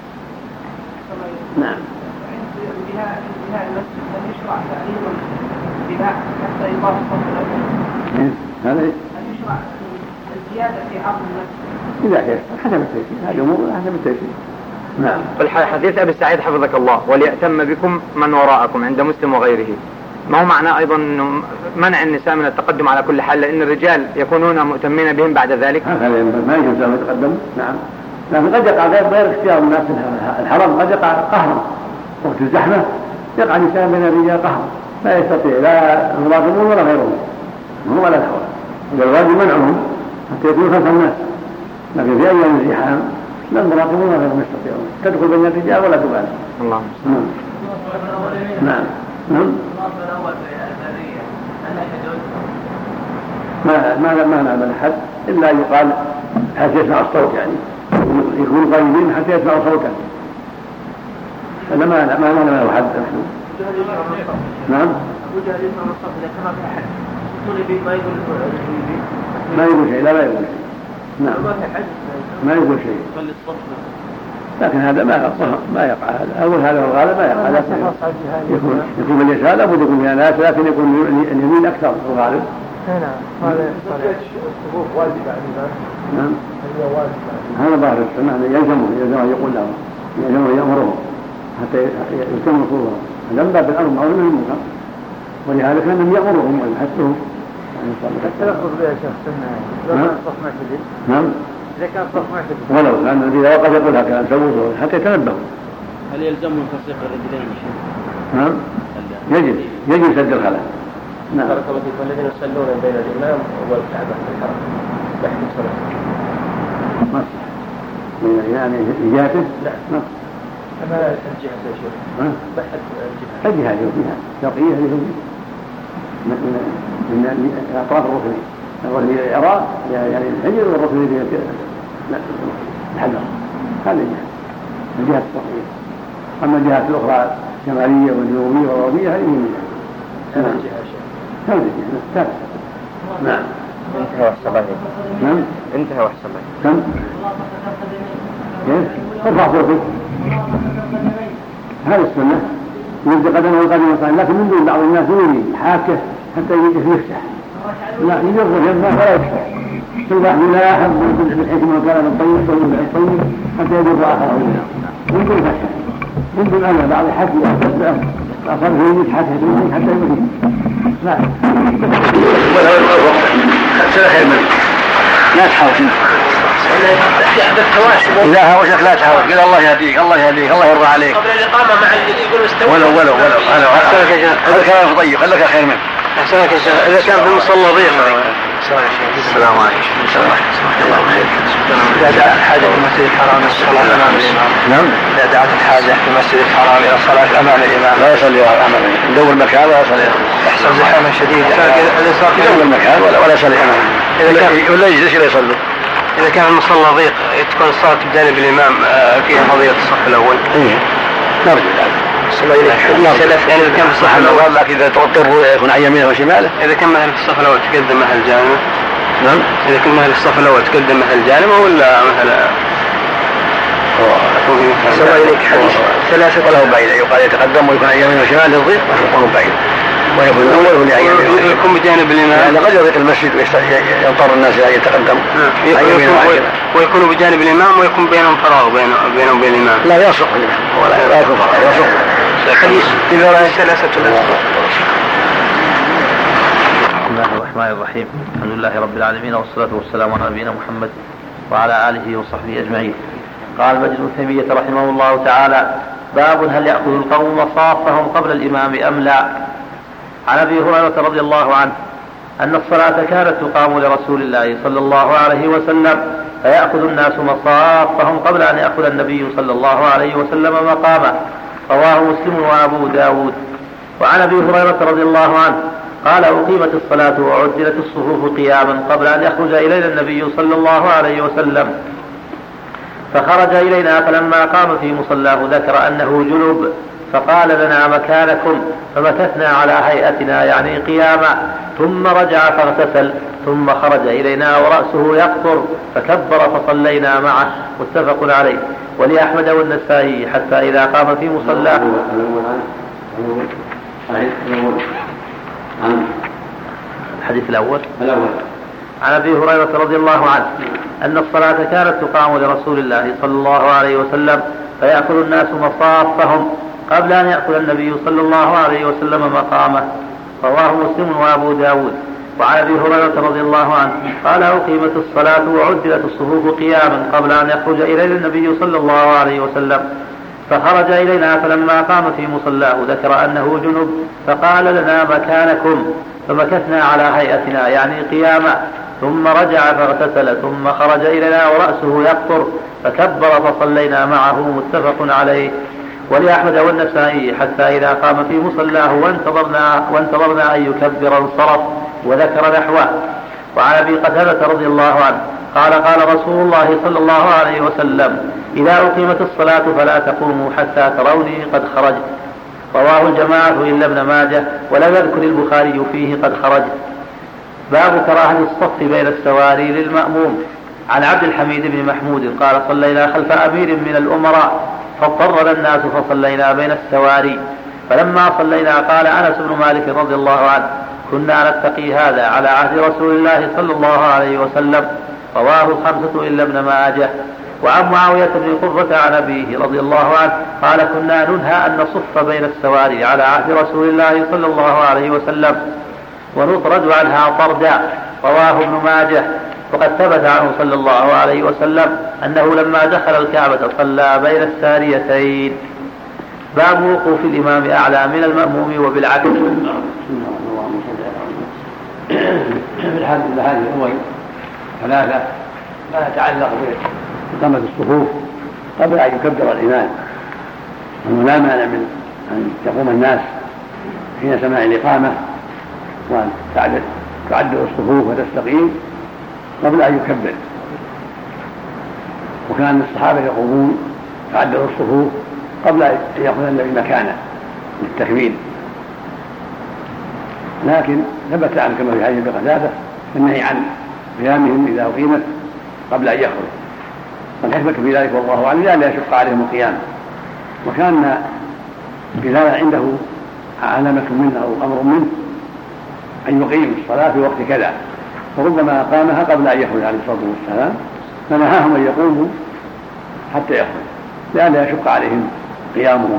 نعم. حتى يضاف الصف الأول. هذا يشرع الزيادة في عرض المسجد إذا كيف حسب التيسير، هذه أمور حسب التيسير. نعم. والحديث أبي سعيد حفظك الله وليأتم بكم من وراءكم عند مسلم وغيره، ما هو معنى أيضا منع النساء من التقدم على كل حال، لأن الرجال يكونون مؤتمين بهم بعد ذلك؟ هذا ما يجوز أن يتقدم. نعم، لكن قد يقع غير اختيار الناس الحرم، قد يقع قهرا وقت الزحمة يقع نساء من الرجال قهرا لا يستطيع لا المراقبون ولا غيرهم هم ولا الحول، إذا الواجب منعهم حتى يكون خلف الناس، لكن في أيام الزحام لا المراقبون ولا غيرهم يستطيعون تدخل بين الرجال ولا تبالي. الله نعم. نعم. ما ما ما نعمل أحد إلا يقال حتى يسمع الصوت، يعني يكون قريبين حتى يسمعوا صوتا، هذا ما ما ما له حد نحن نعم. ما يقول شيء. لا ما يقول شيء. نعم. ما يقول شيء. لكن هذا ما ما يقع. هذا أول هذا الغالب ما يقع. يكون يكون باليسار لابد يكون فيها ناس، لكن يكون اليمين أكثر الغالب. نعم. هذا الصفوف واجبة على نعم. هذا ظاهر السنة يلزمه يلزمه يقول له يلزمه يأمره حتى يتم صفوفهم. هذا من باب الأمر معروف من المنكر، ولهذا كان لم يأمرهم ويحثهم. التلفظ بها شيخ سنة. نعم. نعم. إذا كان صف معتدل. ولو كان إذا وقف يقول هكذا سووا حتى يتنبهوا. هل يلزمهم تصريح الرجلين شيء؟ نعم. يجب يجب سد الخلل. نعم. بارك الله فيكم. الذين يصلون بين الإمام والكعبة في الحرم تحت الصلاة. ما يعني جهته؟ لا. ما. أما الجهة يا شيخ. ها؟ بحث الجهة. الجهة اللي فيها شرقية اللي هو من من أطراف الركن. الركن العراق يعني الحجر والركن اللي لا الحجر. هذه الجهة. الجهة الشرقية. أما الجهات الأخرى الشمالية والجنوبية والغربية هذه من هذه الجهة يا شيخ. هذه الجهة. نعم. انتهى وحسن. نعم. انتهى وحسن. كم؟ كيف؟ ارفع صوتك. هذا السنة يبدأ قدمه القدم والقدم، لكن من دون بعض الناس يريد حاكه حتى يفتح. لا يجرب يمنع ولا يفتح. كل واحد لا يحب بالحكمة وكلام الطيب طيب الطيب حتى يجر آخره منه. من دون فتح. من دون أنا بعض الحكي أصر في يميت حتى حتى يميت. لا. ولا يرغب حتى لا خير منه. لا تحاول. إذا هاوشك لا تحاول. قل الله يهديك الله يهديك الله يرضى عليك. قبل الإقامة مع اللي يقول استوى. ولو ولو ولو هذا كلام طيب خلك خير منه. أحسنك يا شيخ. إذا كان في المصلى ضيق. السلام عليكم. الله خير. إذا دعت الحاجة في المسجد الحرام إلى الصلاة أمام الإمام. نعم. إذا دعت الحاجة في المسجد الحرام إلى الصلاة أمام الإمام. لا يصلي أمام الإمام. دور المكان ولا يصلي. يحصل زحاما شديدا. دور المكان ولا ولا يصلي أمام. إذا كان ولا يجلس لا يصلي. إذا كان المصلى ضيق تكون الصلاة بجانب الإمام فيها فضيلة الصف الأول. إيه. نرجع. يعني إذا كان في الصف الأول لكن إذا تضطر يكون عن يمينه وشماله. إذا كان مثلا في الصف الأول تقدم مثل الجانب. نعم. إذا كان مثلا في الصف الأول تقدم مثل الجانب ولا مثلا. سواء إليك حديث ثلاثة ولا هو بعيد يقال يتقدم ويكون عن يمينه وشماله الضيق ويكون بعيد. ويكون الأول هو يعني يكون بجانب الإمام. يعني قد يضيق المسجد ويضطر الناس إلى يتقدم. ويكون بجانب الإمام ويكون بينهم فراغ بينهم وبين الإمام. لا يصح الإمام ولا لا يكون فراغ يصح. حديث إذا رأى ثلاثة الأسفل. بسم الله الرحمن الرحيم. الحمد لله رب العالمين والصلاة والسلام على نبينا محمد وعلى آله وصحبه أجمعين. قال المجد ابن تيمية رحمه الله تعالى: باب هل يأخذ القوم مصافهم قبل الإمام أم لا؟ عن أبي هريرة رضي الله عنه أن الصلاة كانت تقام لرسول الله صلى الله عليه وسلم فيأخذ الناس مصافهم قبل أن يأخذ النبي صلى الله عليه وسلم مقامه. رواه مسلم وأبو داود. وعن أبي هريرة رضي الله عنه قال: أقيمت الصلاة وعدلت الصفوف قياما قبل أن يخرج إلينا النبي صلى الله عليه وسلم، فخرج إلينا فلما قام في مصلاه ذكر أنه جنب فقال لنا مكانكم، فمكثنا على هيئتنا يعني قياما، ثم رجع فاغتسل ثم خرج إلينا ورأسه يقطر فكبر فصلينا معه. متفق عليه. ولأحمد والنسائي حتى إذا قام في مصلاه. الحديث الأول عن أبي هريرة رضي الله عنه أن الصلاة كانت تقام لرسول الله صلى الله عليه وسلم فيأخذ الناس مصافهم قبل أن يأخذ النبي صلى الله عليه وسلم مقامه. رواه مسلم وأبو داود. وعن أبي هريرة رضي الله عنه قال: أقيمت الصلاة وعدلت الصفوف قياما قبل أن يخرج إلينا النبي صلى الله عليه وسلم، فخرج إلينا فلما قام في مصلاه ذكر أنه جنب فقال لنا مكانكم، فمكثنا على هيئتنا يعني قياما، ثم رجع فاغتسل ثم خرج إلينا ورأسه يقطر فكبر فصلينا معه. متفق عليه. ولأحمد والنسائي حتى إذا قام في مصلاه وانتظرنا, وانتظرنا أن يكبر انصرف وذكر نحوه. وعن أبي قتادة رضي الله عنه قال: قال رسول الله صلى الله عليه وسلم: إذا أقيمت الصلاة فلا تقوموا حتى تروني قد خرجت. رواه الجماعة إلا ابن ماجه، ولم يذكر البخاري فيه قد خرج. باب كراهة الصف بين السواري للمأموم. عن عبد الحميد بن محمود قال صلينا خلف أمير من الأمراء فاضطرنا الناس فصلينا بين السواري، فلما صلينا قال أنس بن مالك رضي الله عنه كنا نتقي هذا على عهد رسول الله صلى الله عليه وسلم. رواه الخمسة إلا ابن ماجه. وعن معاوية بن قرة عن أبيه رضي الله عنه قال كنا ننهى أن نصف بين السواري على عهد رسول الله صلى الله عليه وسلم ونطرد عنها طردا. رواه ابن ماجه. وقد ثبت عنه صلى الله عليه وسلم أنه لما دخل الكعبة صلى بين الساريتين. باب وقوف الإمام أعلى من المأموم وبالعكس. في الحديث الأول ثلاثة ما يتعلق بإقامة الصفوف قبل أن يكبر الإمام، وأنه لا مانع من أن يقوم الناس حين سماع الإقامة وأن تعدل الصفوف وتستقيم قبل أن يكبر. وكان الصحابة يقومون تعدلوا الصفوف قبل أن يأخذ النبي مكانه للتكبير، لكن ثبت عنه كما في حديث ابي قتادة النهي عن قيامهم إذا أقيمت قبل أن يخرج، والحكمة في ذلك والله أعلم لا يشق عليهم القيام. وكان إذا عنده علامة منه أو أمر منه أن يقيم الصلاة في وقت كذا، فربما أقامها قبل أن يخرج عليه الصلاة والسلام، فنهاهم أن يقوموا حتى يخرج لئلا يشق عليهم قيامهم.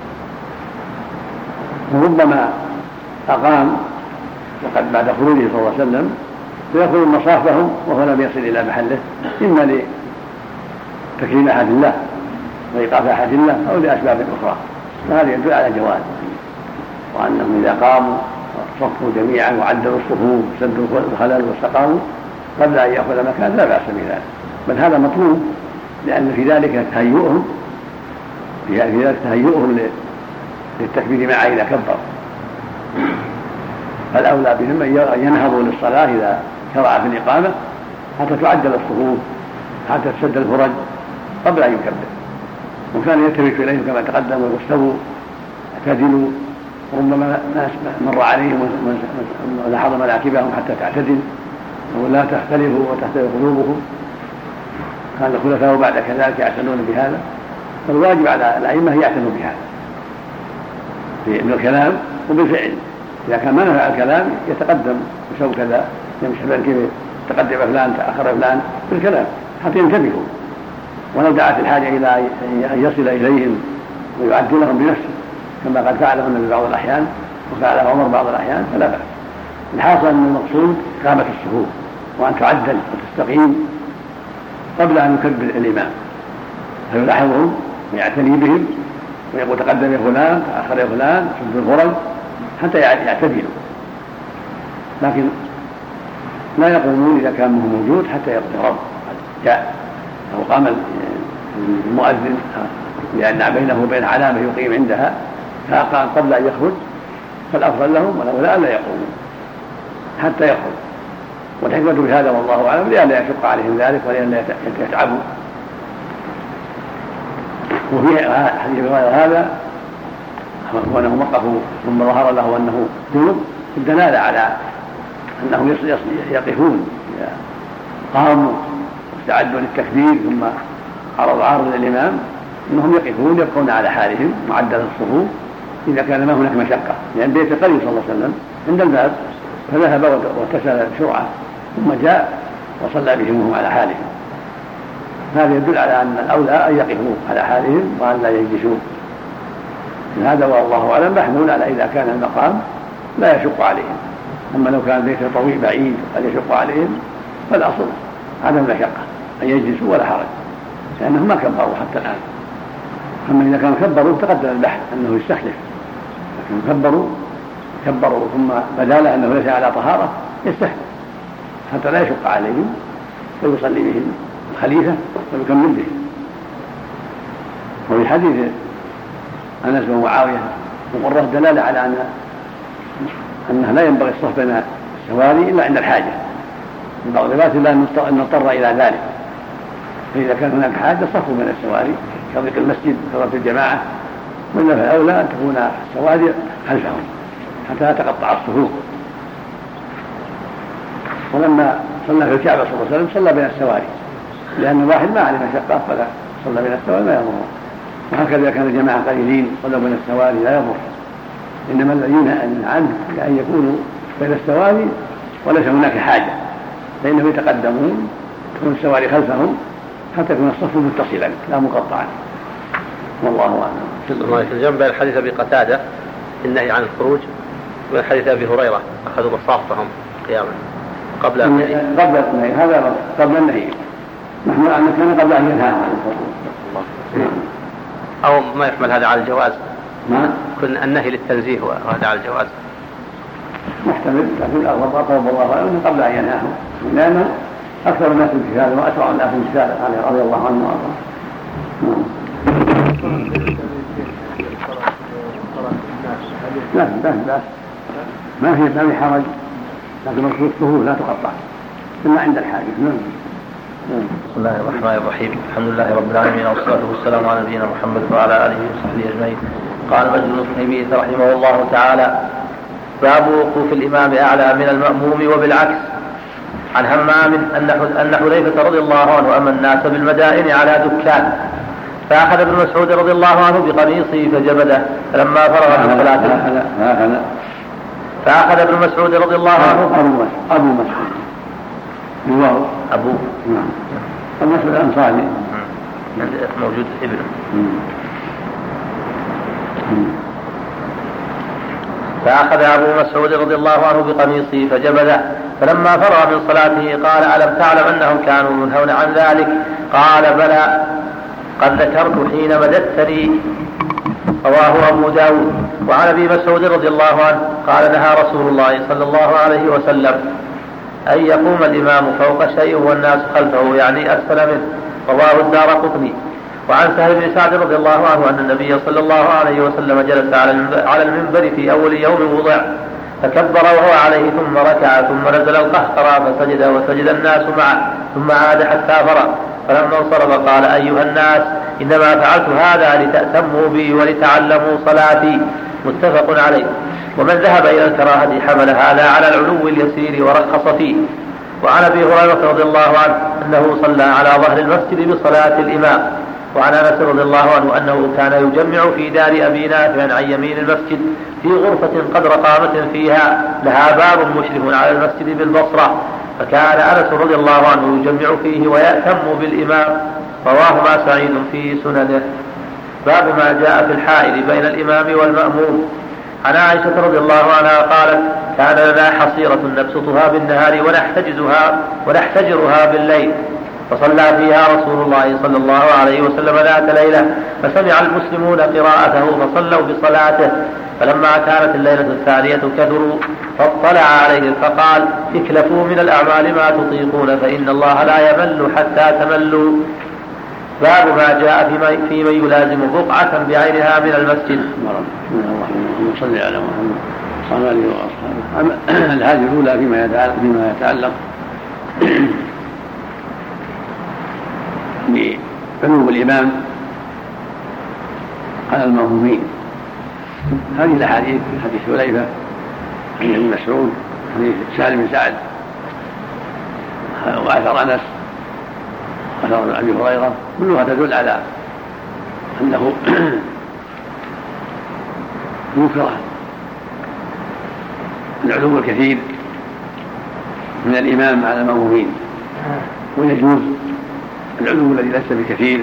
وربما أقام وقد بعد خروجه صلى الله عليه وسلم فيخرج مصافهم وهو لم يصل إلى محله، إما لتكريم أحد الله وإيقاف أحد الله أو لأسباب أخرى، فهذا يدل على جواز، وأنهم إذا قاموا صفوا جميعا وعدلوا الصفوف سدوا الخلل واستقاموا قبل أن يأخذ مكان لا بأس بذلك، بل هذا مطلوب، لأن في ذلك تهيئهم في ذلك تهيئهم للتكبير معه إذا كبر. فالأولى بهم أن ينهضوا للصلاة إذا شرع في الإقامة حتى تعدل الصفوف حتى تسد الفرج قبل أن يكبر. وكان يلتفت إليهم كما تقدم واستووا اعتدلوا، وربما ناس مر عليهم ولاحظ مناكبهم حتى تعتدل ولا تختلفوا وتختلف قلوبهم. كان الخلفاء بعد كذلك يعتنون بهذا، فالواجب على الأئمة يعتنوا بهذا بالكلام وبالفعل. إذا كان ما نفع الكلام يتقدم يسوي كذا يمشي فلان كيف تقدم فلان تأخر فلان بالكلام حتى ينتبهوا، ولو دعت الحاجة إلى أن يصل إليهم ويعدلهم بنفسه كما قد فعله النبي بعض الأحيان وفعله عمر بعض الأحيان فلا بأس. الحاصل أن المقصود إقامة الصفوف وأن تعدل وتستقيم قبل أن يكبر الإمام، فيلاحظهم ويعتني بهم ويقول تقدم يا فلان تأخر يا فلان سد الفرج حتى يعتدلوا، لكن لا يقومون إذا كان موجود حتى يقترب جاء أو قام المؤذن لأن بينه وبين علامة يقيم عندها فأقام قبل أن يخرج، فالأفضل لهم ولا ألا يقوموا حتى يخرج. والحكمة بهذا والله أعلم لئلا يشق عليهم ذلك ولئلا يتعبوا. وفي حديث هذا وأنهم وقفوا ثم ظهر له أنه جنب الدلالة على أنهم يقفون قاموا واستعدوا للتكبير ثم عرض عارض الإمام أنهم يقفون يبقون على حالهم معدل الصفوف إذا كان ما هناك مشقة، لأن بيت قريب صلى الله عليه وسلم عند الباب فذهب واغتسل بسرعة ثم جاء وصلى بهم وهم على حالهم. هذا يدل على أن الأولى أن يقفوا على حالهم وأن لا يجلسوا. هذا والله أعلم محمول على إذا كان المقام لا يشق عليهم، أما لو كان بيت طويل بعيد قد يشق عليهم فالأصل عدم المشقة أن يجلسوا ولا حرج لأنهم ما كبروا حتى الآن. أما إذا كانوا كبروا تقدم البحث أنه يستخلف، لكن كبروا كبروا ثم بدا له أنه ليس على طهارة يستخلف حتى لا يشق عليهم ويصلي بهم الخليفة ويكمل به. وفي حديث أنس ومعاوية وقرة دلالة على أن أنه لا ينبغي الصف بين السواري إلا عند الحاجة، من بعض الروايات لا نضطر إلى ذلك، فإذا كان هناك حاجة صفوا بين السواري كطريق المسجد كطريق الجماعة وإلا فالأولى أن تكون السواري خلفهم حتى لا تقطع الصفوف. ولما صلى في الكعبة صلى الله عليه وسلم صلى بين السواري، لأن الواحد ما علم شقة فلا صلى بين السواري ما يضر. وهكذا كان الجماعة قليلين صلوا بين السواري لا يضر، إنما الذي ينهى عنه أن يكونوا بين السواري وليس هناك حاجة، فإنهم يتقدمون تكون السواري خلفهم حتى يكون الصف متصلا لا مقطعا. والله أعلم. الله يتجمع بين الحديث أبي قتادة النهي عن الخروج وبين حديث أبي هريرة أخذوا مصافهم قياما قبل النهي. قبل النهي هذا قبل النهي، نحن أن كان قبل أن ينهى عن الخروج. أو ما يحمل هذا على الجواز؟ ما كن النهي للتنزيه وهذا على الجواز محتمل، لكن الأغلب قال الله عنه قبل أن ينهاهم، لأن أكثر الناس امتثالا وأسرع الناس امتثالا عليه رضي الله عنه وأرضاه. لا لا لا ما في ما في حرج، لكن مقصود الصفوف لا تقطع إلا عند الحاجة. بسم الله الرحمن الرحيم. الحمد لله رب العالمين والصلاة والسلام على نبينا محمد وعلى آله وصحبه أجمعين. قال مجد بن تيمية رحمه الله تعالى: باب وقوف الإمام أعلى من المأموم وبالعكس. عن همام أن حذيفة رضي الله عنه أمر الناس بالمدائن على دكان، فأخذ ابن مسعود رضي الله عنه بقميصه فجبده، فلما فرغ من صلاته فأخذ ابن مسعود رضي الله عنه أبو مسعود الله أبو نعم المسعود الأنصاري موجود ابنه. فأخذ أبو مسعود رضي الله عنه بقميصه فجبده، فلما فرغ من صلاته قال: ألم تعلم أنهم كانوا ينهون عن ذلك؟ قال: بلى، قد ذكرت حين مددتني. رواه أبو داود. وعن أبي مسعود رضي الله عنه قال: نهى رسول الله صلى الله عليه وسلم أن يقوم الإمام فوق شيء والناس خلفه، يعني أسفل منه. رواه الدارقطني. وعن سهل بن سعد رضي الله عنه أن النبي صلى الله عليه وسلم جلس على المنبر في أول يوم وضع، فكبر وهو عليه ثم ركع ثم نزل القهقرى فسجد وسجد الناس معه ثم عاد حتى فرغ، فلما انصرف قال: أيها الناس، إنما فعلت هذا لتأتموا بي ولتعلموا صلاتي. متفق عليه. ومن ذهب إلى الكراهة حمل هذا على العلو اليسير ورخص فيه. وعن أبي هريرة رضي الله عنه أنه صلى على ظهر المسجد بصلاة الإمام. وعن أنس رضي الله عنه أنه كان يجمع في دار أبي نافع عن يمين المسجد في غرفة قدر قامة فيها لها باب مشرف على المسجد بالبصرة، فكان أنس رضي الله عنه يجمع فيه ويأتم بالإمام. رواه ما سعيد في سننه. باب ما جاء في الحائل بين الإمام والمأموم. عن عائشة رضي الله عنها قالت: كان لنا حصيرة نبسطها بالنهار ونحتجزها ونحتجرها بالليل، فصلى فيها رسول الله صلى الله عليه وسلم ذات ليلة، فسمع المسلمون قراءته فصلوا بصلاته، فلما كانت الليلة الثانية كثروا فاطلع عليه فقال: اكلفوا من الأعمال ما تطيقون فإن الله لا يمل حتى تملوا. باب ما جاء في من يلازم بقعة بعينها من المسجد. اللهم صل على محمد وعلى آله وأصحابه. الحاجة الأولى فيما يتعلق فيما يتعلق بعلو الإمام على المأمومين. هذه الأحاديث حديث حذيفة عن ابن مسعود، حديث سهل بن سعد، وأثر أنس، وأثر أبي هريرة، كلها تدل على أنه يكره العلو الكثير من الإمام على المأمومين، ويجوز العلو الذي ليس بكثير،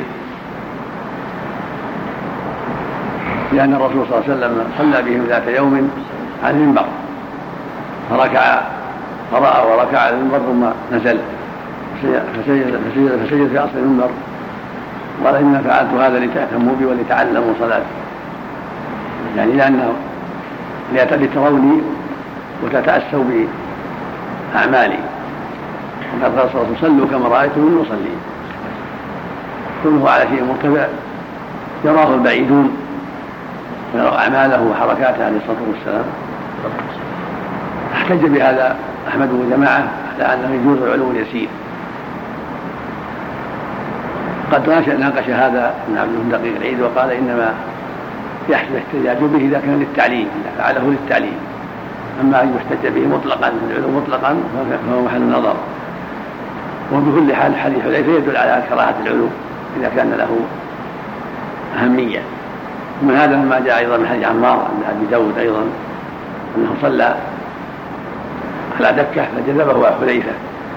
لأن الرسول صلى الله عليه وسلم صلى بهم ذات يوم على المنبر، فركع فرأى وركع على المنبر ثم نزل فسجد, فسجد, فسجد في أصل المنبر، قال: إنما فعلت هذا لتأتموا بي ولتعلموا صلاتي، يعني لأنه لتروني وتتأسوا بأعمالي. وقد قال صلى الله عليه وسلم: صلوا كما رأيتموني أصلي. كله على شيء مرتفع يراه البعيدون ويرى أعماله وحركاته عليه الصلاة والسلام. احتج بهذا أحمد وجماعة على أنه يجوز العلو اليسير. قد ناقش هذا ابن عبد الله دقيق العيد وقال: إنما يحسن الاحتجاج به إذا كان للتعليم، إذا فعله للتعليم. أما أن يحتج به مطلقا في العلوم مطلقا فهو محل نظر. وبكل حال حديث حذيفة يدل على كراهة العلوم إذا كان له أهمية. ومن هذا ما جاء أيضا من حديث عمار عند أبي داود أيضا أنه صلى على دكة فجذبه حذيفة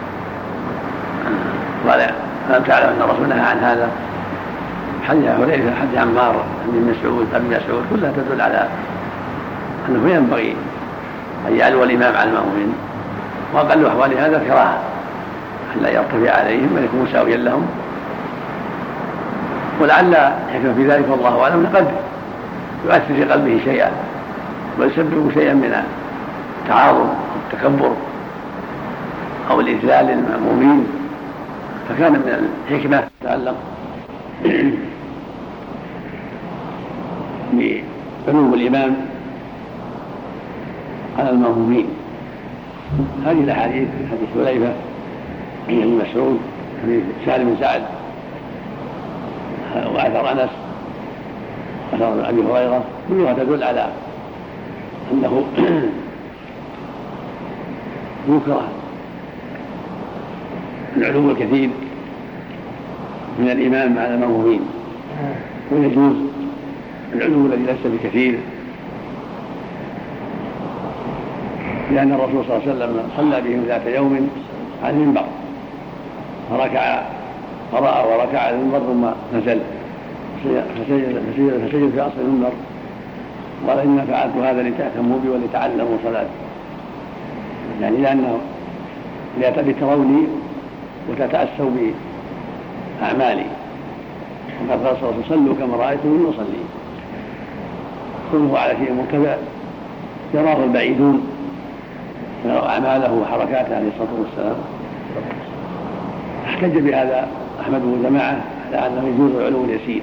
قال ألم تعلم أن الرسول نهى عن هذا؟ حديث حذيفة حديث عمار عن ابن مسعود ابن مسعود كلها تدل على أنه ينبغي أن يعلو الإمام على المأمومين، وأقل أحوال هذا كراهة أن لا يرتفع عليهم بل يكون مساويا لهم. ولعل حكمة في ذلك والله أعلم قد يؤثر في قلبه شيئا ويسبب شيئا من التعاظم والتكبر أو الإذلال للمأمومين، فكان من الحكمة تتعلق بعلو الإمام على المأمومين. هذه الأحاديث حديث حذيفة عن ابن مسعود حديث سالم بن سعد وأثر أنس وأثر أبي هريرة كلها تدل على أنه يكره العلو الكثير من الإمام على المأمومين، ويجوز العلو الذي ليس بكثير، لأن الرسول صلى الله عليه وسلم صلى بهم ذات يوم على المنبر فركع قرأ وركع على المنبر ثم نزل فسجد, فسجد في أصل المنبر قال إنما فعلت هذا لتأتموا بي ولتعلموا صلاتي، يعني لأنه لتروني وتتأسوا بأعمالي، وقد قال صلى الله عليه وسلم صلوا كما رأيتموني أصلي. كله على شيء مرتفع يراه البعيدون يرى أعماله وحركاته عليه الصلاة والسلام. احتج بهذا أحمد وجماعة على أنه يجوز العلو اليسير.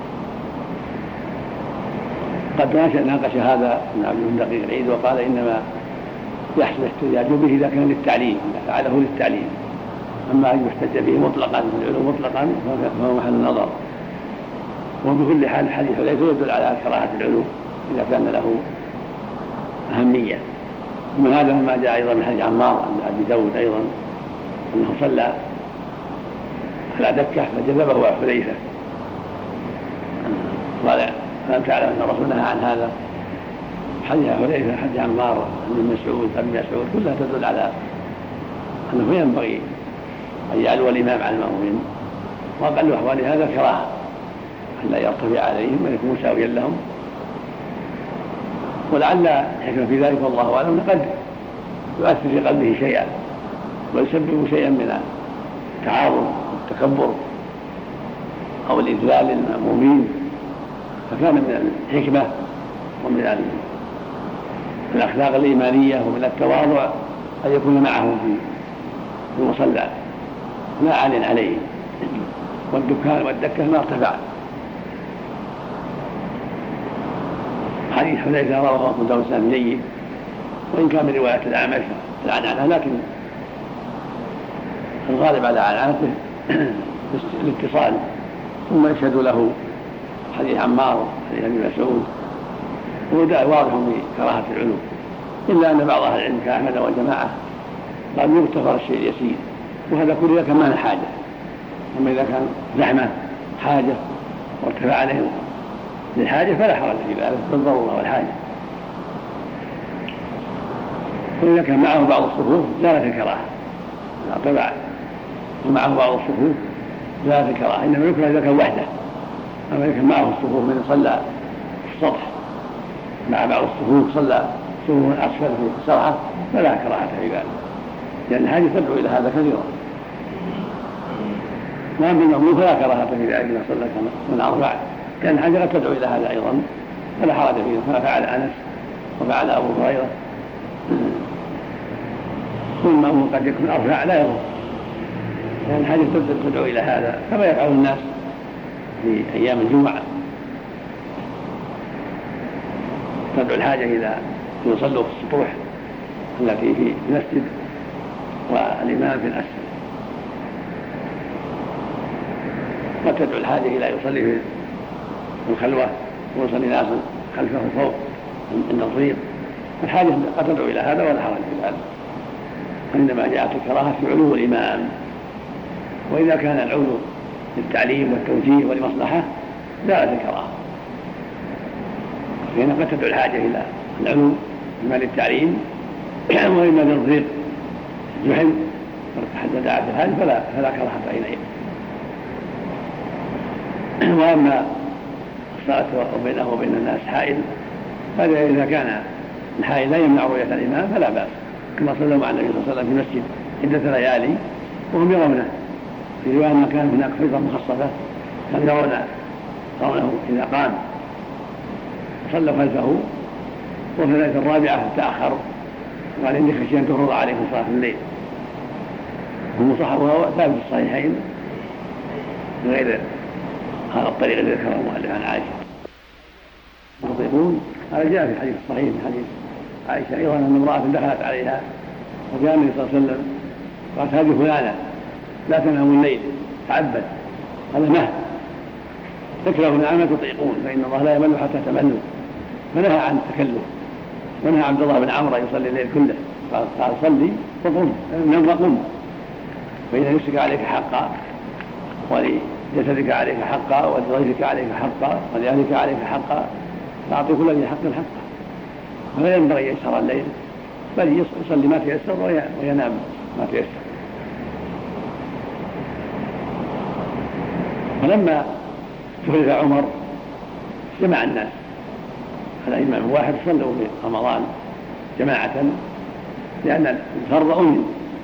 قد ناقش هذا ابن عبد بن دقيق العيد وقال إنما يحسن الاحتجاج به إذا كان للتعليم، إذا فعله للتعليم. أما أن يحتج به مطلقا في العلوم مطلقا فهو محل نظر. وبكل حال حديث حذيفة يدل على كراهة العلوم إذا كان له أهمية. ومن هذا ما جاء أيضا من حديث عمار عند أبي داود أيضا أنه صلى على دكة فجذبه حذيفة قال ألم تعلم أن الرسول نهى عن هذا؟ حديث حذيفة حديث عمار عن ابن مسعود ابن مسعود كلها تدل على أنه ينبغي أن يعلو الإمام على المأمومين، وأقل أحوال هذا كراهة أن لا يرتفع عليهم بل يكون مساويا لهم. ولعل حكمة في ذلك والله أعلم قد يؤثر في قلبه شيئا ويسبب شيئا من التعاظم والتكبر أو الإذلال للمأمومين، فكان من الحكمة ومن الأخلاق الإيمانية ومن التواضع أن يكون معهم في المصلى لا أعلن عليه، والدكان والدكة ما ارتفع. حديث حذيفة رواه أبو داود بسند جيد، وإن كان من رواية الأعمش العنعنة، لكن الغالب على عنعنته الاتصال. ثم يشهد له حديث عمار حديث ابن مسعود، وده واضح بكراهة العلوم، إلا أن بعض أهل العلم كأحمد وجماعة قال يغتفر الشيء اليسير، وهذا كله إذا كان ما حاجة. أما إذا كان زحمة حاجة وارتفع عليهم للحاجة فلا حرج في ذلك بالضرورة والحاجة. وإذا كان معه بعض الصفوف زالت الكراهة، إذا ارتفع ومعه بعض الصفوف زالت الكراهة، إنما يكره إذا كان وحده. أما إذا كان معه الصفوف من صلى في السطح مع بعض الصفوف صلى صفوف أسفل في السرعة فلا كراهة في ذلك، لأن الحاجة تدعو إلى هذا كثيرا. وأما المأموم فلا كراهة في ذلك إذا صلى من أربع، لأن الحاجة قد تدعو إلى هذا أيضا فلا حرج فيه، كما فعل أنس وفعل أبو هريرة. والمأموم قد يكون أرفع لا يضر، لأن الحاجة تدعو إلى هذا، كما يفعل الناس في أيام الجمعة تدعو الحاجة إلى أن يصلوا في السطوح التي في المسجد والإمام في الأسفل، قد تدعو الحاجة إلى يصلي في الخلوة ويصلي ناس خلفه فوق النظير. الحاجة قد تدعو إلى هذا ولا حرج في ذلك، وإنما جاءت الكراهة في علو الإمام. وإذا كان العلو للتعليم والتوجيه والمصلحة زالت الكراهة، فإن قد تدعو الحاجة إلى العلو إما للتعليم وإما للضيق الجحم حتى دعت الحاجة فلا, فلا كراهة حينئذ. وأما الصلاة بينه وبين الناس حائل، هذا إذا كان الحائل لا يمنع رؤية الإمام فلا بأس، كما صلى مع النبي صلى الله عليه وسلم في المسجد عدة ليالي وهم يرونه، في رواية ما كان هناك حيطة مخصصة كانوا يرون يرونه إذا قام صلوا خلفه. وفي الليلة الرابعة تأخر وقال إني خشي أن تفرض عليكم صلاة الليل، هم صحبوا ثابت الصحيحين بغير هذا الطريق الذي ذكره المؤلف عن عائشة. يقول هذا جاء في الحديث الصحيح من حديث عائشة أيضا أن امرأة دخلت عليها وجاء النبي صلى الله عليه وسلم قالت هذه فلانة لا تنام الليل تعبد، هذا مهد تكره ما تطيقون فإن الله لا يمل حتى تملوا، فنهى عن التكلف. ونهى عبد الله بن عمرو يصلي الليل كله، قال صلي وقم نم وقم، فإن نفسك عليك حقا ولجسدك عليك حقا ولضيفك عليك حقا ولأهلك عليك حقا فأعطي كل ذي حق حقا. ولا ينبغي يسهر الليل بل يصلي ما تيسر وينام ما تيسر. فلما تخلف عمر جمع الناس على إمام واحد صلوا في رمضان جماعة، لأن الفرض أمن.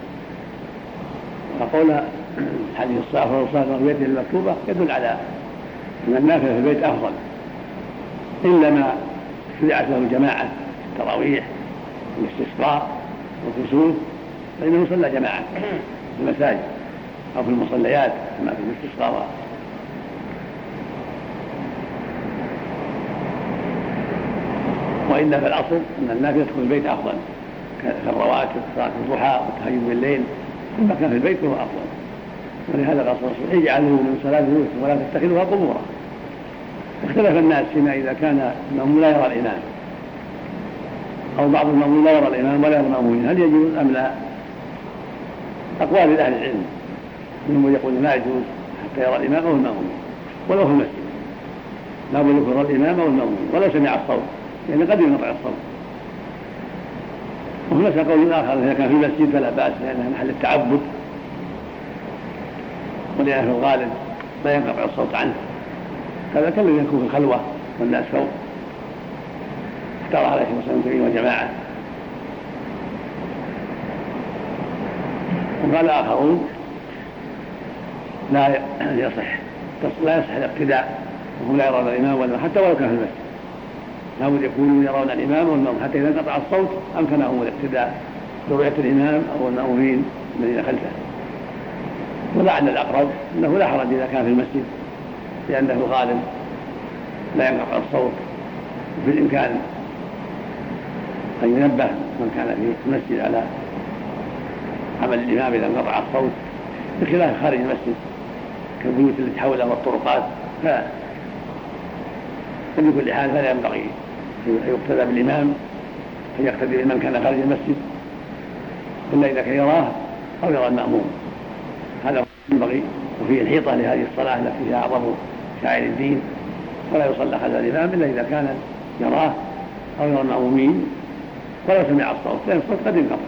وقول حديث الصلاة والصلاة في بيته المكتوبة يدل على أن النافلة في البيت أفضل، إلا ما شرعت له الجماعة التراويح والاستسقاء والكسوف فإنه صلى جماعة في المساجد أو في المصليات كما في الاستسقاء. وإلا في الأصل أن النافلة تكون البيت أفضل كالرواتب صلاة الضحى والتهجد بالليل، كما كان في البيت هو أفضل. ولهذا قال الرسول اجعلوا من صلاة بيوتكم ولا تتخذوها قبورا. اختلف الناس فيما إذا كان المأموم لا يرى الإمام أو بعض المأمومين لا يرى الإمام ولا يرى المأمومين هل يجوز أم لا؟ أقوال أهل العلم منهم يقول لا يجوز حتى يرى الإمام أو المأمومين ولو في المسجد، لا بد يكون يرى الإمام أو المأمومين ولو سمع الصوت لأن قد ينقطع الصوت. وهناك قول آخر إذا كان في المسجد فلا بأس لأنها محل التعبد ولأنه في الغالب لا ينقطع الصوت عنه، هذا كالذي يكون في الخلوة والناس فوق. اختار عليه وسلم وجماعة. وقال آخرون لا يصح لا يصح الاقتداء وهم لا يرون الإمام ولا حتى ولو كان في المسجد، لابد يكونوا يرون الإمام والمأموم حتى إذا انقطع الصوت أمكنهم الاقتداء برؤية الإمام أو المأمومين الذين خلفه. ولعل الأقرب أنه لا حرج إذا كان في المسجد لأنه غالب لا ينقطع الصوت، وفي الإمكان أن ينبه من كان في المسجد على عمل الإمام إذا انقطع الصوت، بخلاف خارج المسجد كالبيوت التي حولها والطرقات. ففي كل حال فلا ينبغي أن يقتدى بالإمام فيقتدي بمن كان خارج المسجد إلا إذا كان يراه أو يرى المأموم، هذا ينبغي. وفيه الحيطة لهذه الصلاة التي هي أعظم شعائر الدين، ولا يصلى خلف الإمام إلا إذا كان يراه أو يرى المأمومين ولا سمع الصوت لأن الصوت قد ينقطع.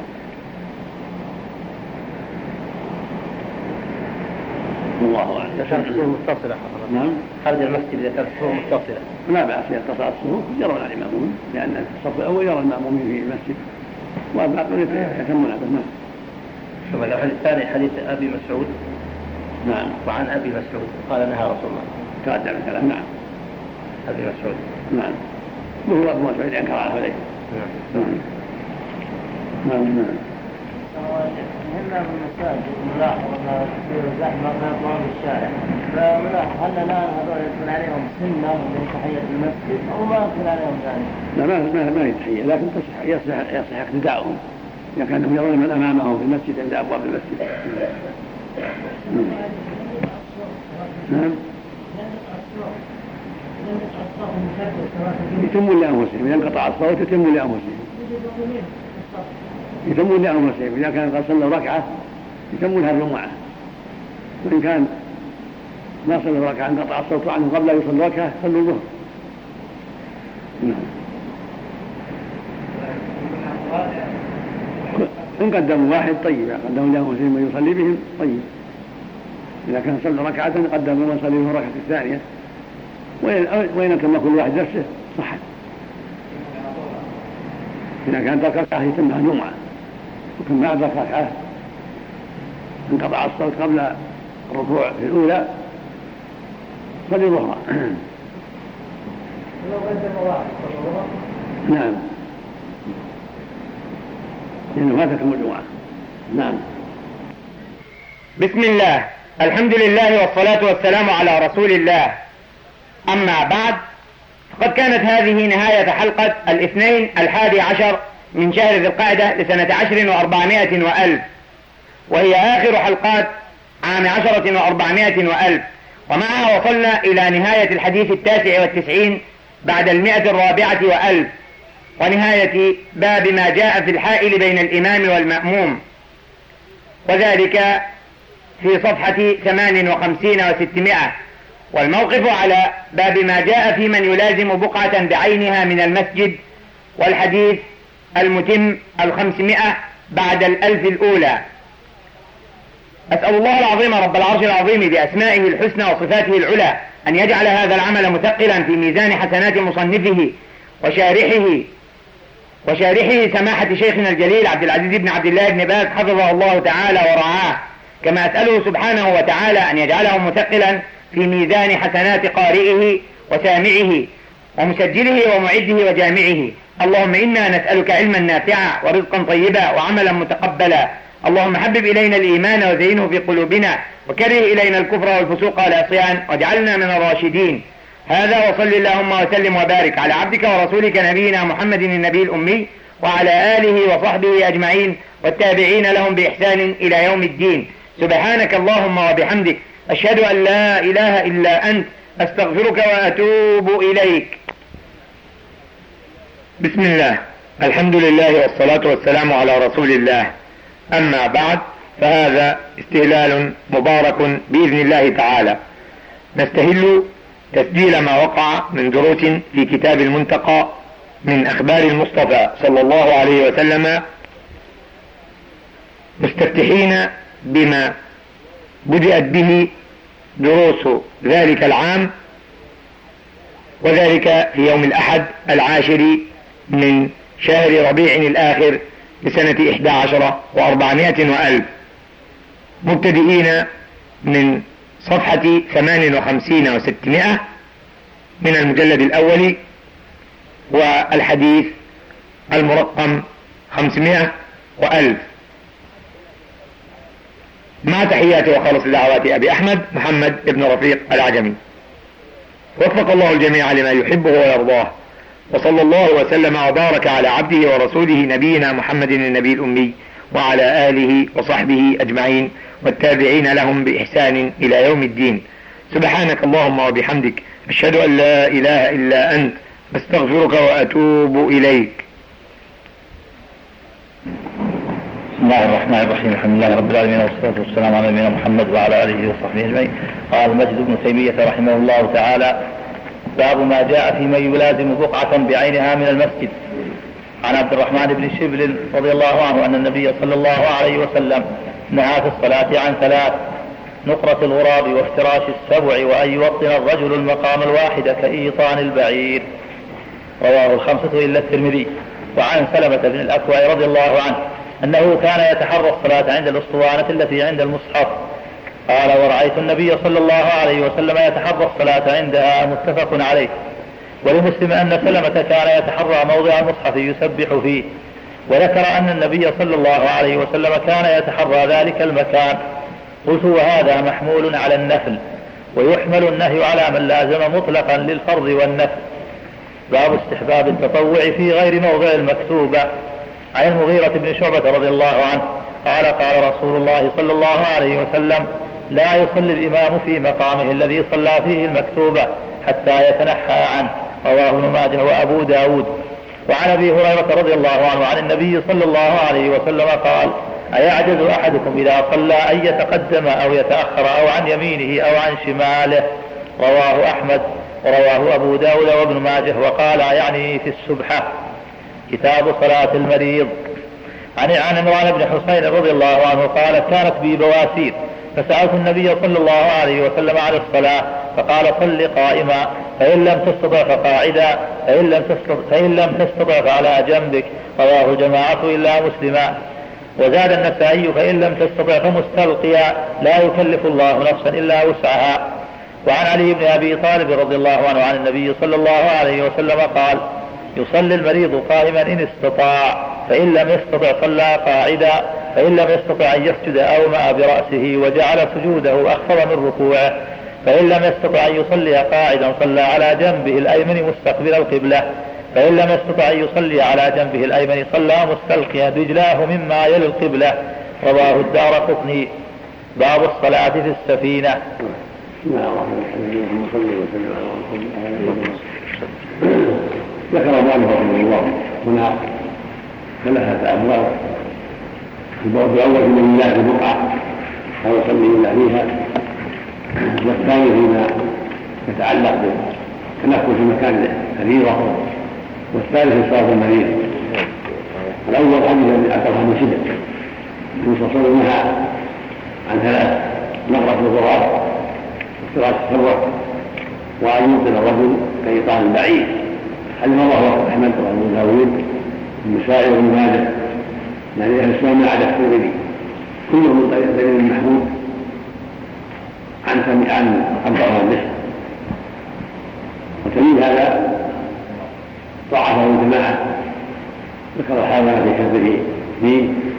الله أعلم. إذا كانت الصفوف متصلة نعم خارج المسجد إذا كانت الصفوف متصلة لا بأس إذا اتصلت الصفوف يرون الإمامون، لأن الصف الأول يرى المأمومين في المسجد والباقون يتمون به. ثم الحديث الثاني حديث أبي مسعود. نعم. وعن أبي مسعود قال نهى رسول الله. تقدم الكلام. نعم. أبي مسعود. نعم. وهو أبو مسعود أنكر عليه. نعم. نعم. نعم. هنا في المساجد ملاحظ أن كثير الزحمة ما في الشارع، فملاحظ هل الآن هذول يكون عليهم سنة من تحية المسجد أو ما يكون عليهم ذلك؟ لا ما ما ما هي تحية، لكن يصح يصح اقتداؤهم إذا كانوا يرون من أمامهم في المسجد عند أبواب المسجد. نعم. يتمون لأنفسهم، إذا انقطع الصوت يتمون لأنفسهم يتمون لأنفسهم إذا كان قد صلوا ركعة يتمونها الرمعة، وإن كان ما صلوا ركعة انقطع الصوت عنه قبل أن يصلوا ركعة صلوا الظهر. إن قدموا واحد طيب، قدموا لأنفسهم من يصلي بهم طيب، إذا كان صلوا ركعة قدموا من يصلي بهم الركعة الثانية، وإن كما كل واحد نفسه صحت. إذا كانت ركعة يتمها جمعة، وكان بعد ركعة انقطع الصوت قبل الركوع في الأولى صلي ظهرا. نعم، لأنه فاتكم الجمعة. نعم. بسم الله، الحمد لله والصلاة والسلام على رسول الله. أما بعد، فقد كانت هذه نهاية حلقة الاثنين الحادي عشر من شهر ذي القعدة لسنة عشر وأربعمائة وألف، وهي آخر حلقات عام عشرة وأربعمائة وألف، ومعها وصلنا إلى نهاية الحديث التاسع والتسعين بعد المئة الرابعة وألف، ونهاية باب ما جاء في الحائل بين الإمام والمأموم، وذلك في صفحة ثمان وخمسين وستمائة. والموقف على باب ما جاء في من يلازم بقعة بعينها من المسجد، والحديث المتم الخمسمائة بعد الألف الأولى. أسأل الله العظيم رب العرش العظيم بأسمائه الحسنى وصفاته العلى أن يجعل هذا العمل مثقلا في ميزان حسنات مصنفه وشارحه وشارحه سماحة شيخنا الجليل عبد العزيز بن عبد الله بن باز حفظه الله تعالى ورعاه، كما أسأله سبحانه وتعالى أن يجعله مثقلا في ميزان حسنات قارئه وسامعه ومسجله ومعده وجامعه. اللهم إنا نسألك علما نافعا ورزقا طيبا وعملا متقبلا. اللهم حبب إلينا الإيمان وزينه في قلوبنا، وكره إلينا الكفر والفسوق والعصيان، واجعلنا من الراشدين. هذا، وصل اللهم وسلم وبارك على عبدك ورسولك نبينا محمد النبي الأمي وعلى آله وصحبه أجمعين والتابعين لهم بإحسان إلى يوم الدين. سبحانك اللهم وبحمدك، أشهد أن لا إله إلا أنت، أستغفرك وأتوب إليك. بسم الله، الحمد لله والصلاة والسلام على رسول الله. أما بعد، فهذا استهلال مبارك بإذن الله تعالى. نستهل تسجيل ما وقع من دروس في كتاب المنتقى من أخبار المصطفى صلى الله عليه وسلم، مستفتحين بما بدأت به دروس ذلك العام، وذلك في يوم الأحد العاشر من شهر ربيع الآخر لسنة إحدى عشر وأربعمائة وألف، مبتدئين من صفحة ثمان وخمسين وستمائة من المجلد الأول، والحديث المرقم خمسمائة وألف، مع تحيات وخالص دعوات أبي أحمد محمد بن رفيق العجمي. وفق الله الجميع لما يحبه ويرضاه، وصلى الله وسلم وبارك على عبده ورسوله نبينا محمد النبي الأمي وعلى آله وصحبه أجمعين والتابعين لهم بإحسان إلى يوم الدين. سبحانك اللهم وبحمدك، أشهد أن لا إله إلا أنت، أستغفرك وأتوب إليك. بسم الله الرحمن الرحيم، الحمد لله رب العالمين، والصلاة والسلام على نبينا محمد وعلى آله وصحبه أجمعين. قال مجد بن تيمية رحمه الله تعالى: باب ما جاء في من يلازم بقعة بعينها من المسجد. عن عبد الرحمن بن شبل رضي الله عنه أن النبي صلى الله عليه وسلم نهى في الصلاة عن ثلاث: نقرة الغراب وافتراش السبع وأن يوطن الرجل المقام الواحد كإيطان البعير. رواه الخمسة إلا الترمذي. وعن سلمة بن الأكوع رضي الله عنه أنه كان يتحرى الصلاة عند الأسطوانة التي عند المصحف. قال: ورأيت النبي صلى الله عليه وسلم يتحرى الصلاة عندها، متفق عليه. ولمسلم أن سلمة كان يتحرى موضع المصحف يسبح فيه، وذكر أن النبي صلى الله عليه وسلم كان يتحرى ذلك المكان. قلت: وهذا محمول على النفل، ويحمل النهي على من لازم مطلقا للفرض والنفل. باب استحباب التطوع في غير موضع المكتوبة. عن المغيرة بن شعبة رضي الله عنه قال: قال رسول الله صلى الله عليه وسلم: لا يصلي الإمام في مقامه الذي صلى فيه المكتوبة حتى يتنحى عنه. رواه ابن ماجه وأبو داود. وعن أبي هريرة رضي الله عنه عن النبي صلى الله عليه وسلم قال: أيعجز أحدكم إذا صلى أن يتقدم أو يتأخر أو عن يمينه أو عن شماله؟ رواه أحمد ورواه أبو داود وابن ماجه. وقال يعني في السبحة. كتاب صلاة المريض. عن عمران بن حسين رضي الله عنه قال: كانت بي بواسير فسألت النبي صلى الله عليه وسلم عن الصلاة فقال: صل قائما، فإن لم تستطع فقاعدا، فإن لم تستطع, فإن لم تستطع فعلى جنبك. رواه الجماعة إلا مسلما. وزاد النسائي: فإن لم تستطع فمستلقيا، لا يكلف الله نفسا إلا وسعها. وعن علي بن أبي طالب رضي الله عنه عن النبي صلى الله عليه وسلم قال: يصلي المريض قائما إن استطاع، فإن لم يستطع صلى قاعدا، فإن لم يستطع أن يسجد أومأ برأسه وجعل سجوده أخفض من ركوعه، فإن لم يستطع أن يصلي قاعدا صلى على جنبه الأيمن مستقبل القبلة، فإن لم يستطع أن يصلي على جنبه الأيمن صلى مستلقيا رجلاه مما يلي القبلة. رواه الدارقطني. باب الصلاة في السفينة. ذكر مالك رحمه الله هنا ثلاثة أبواب. الباب الأول في من الله البقعة أو يصلي إلا فيها، والثاني فيما يتعلق بالتنفس في مكان كثيرة، والثالث في صلاة المريض. الأول حديث الذي أعتبرها من شدة يوصل منها عن ثلاث: نغرة الغراب، وافتراس الثروة، وأن يوصل الرجل كإيطان بعيد. حديث الله أحمد وأبو داود والنسائي وابن ماجه، يعني أهل السنة ما عدا الترمذي، كلهم من طريق دليل محمود عن سمع عن عبد الرحمن به. وتمييز هذا ضعفه الجماعة، ذكر هذا في كتبه فيه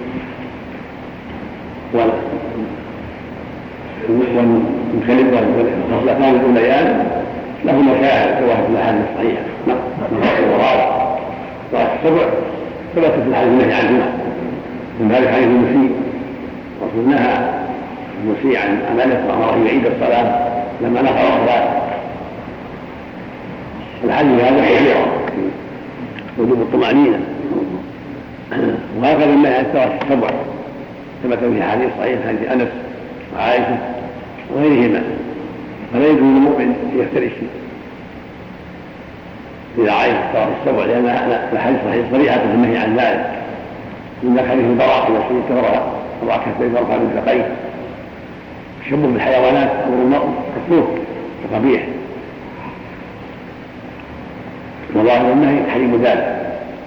والمخلد والخصلتان الأوليان له مشاهد كواحد في الأحاديث الصحيحة. نقص الغراب صلاة السبع ثبتت في الحديث النهي عنهما، من ذلك حديث المسيء، الرسول نهى المسيء عن عمله وأمر أن يعيد الصلاة لما نقر الصلاة. الحديث هذا كثير وجوب الطمأنينة، وهكذا النهي عن صلاة السبع ثبت في حديث صحيح حديث أنس وعائشة وغيرهما. فلا يجوز للمؤمن يفترس إذا عايز صلاة السبع، لأن الحديث صحيح صريحة في النهي عن ذلك. من حديث البراء الذي كبر وضع كفيه ورفع من ساقيه. التشبه بالحيوانات أمر مكروه وقبيح، وظاهر النهي تحريم ذلك.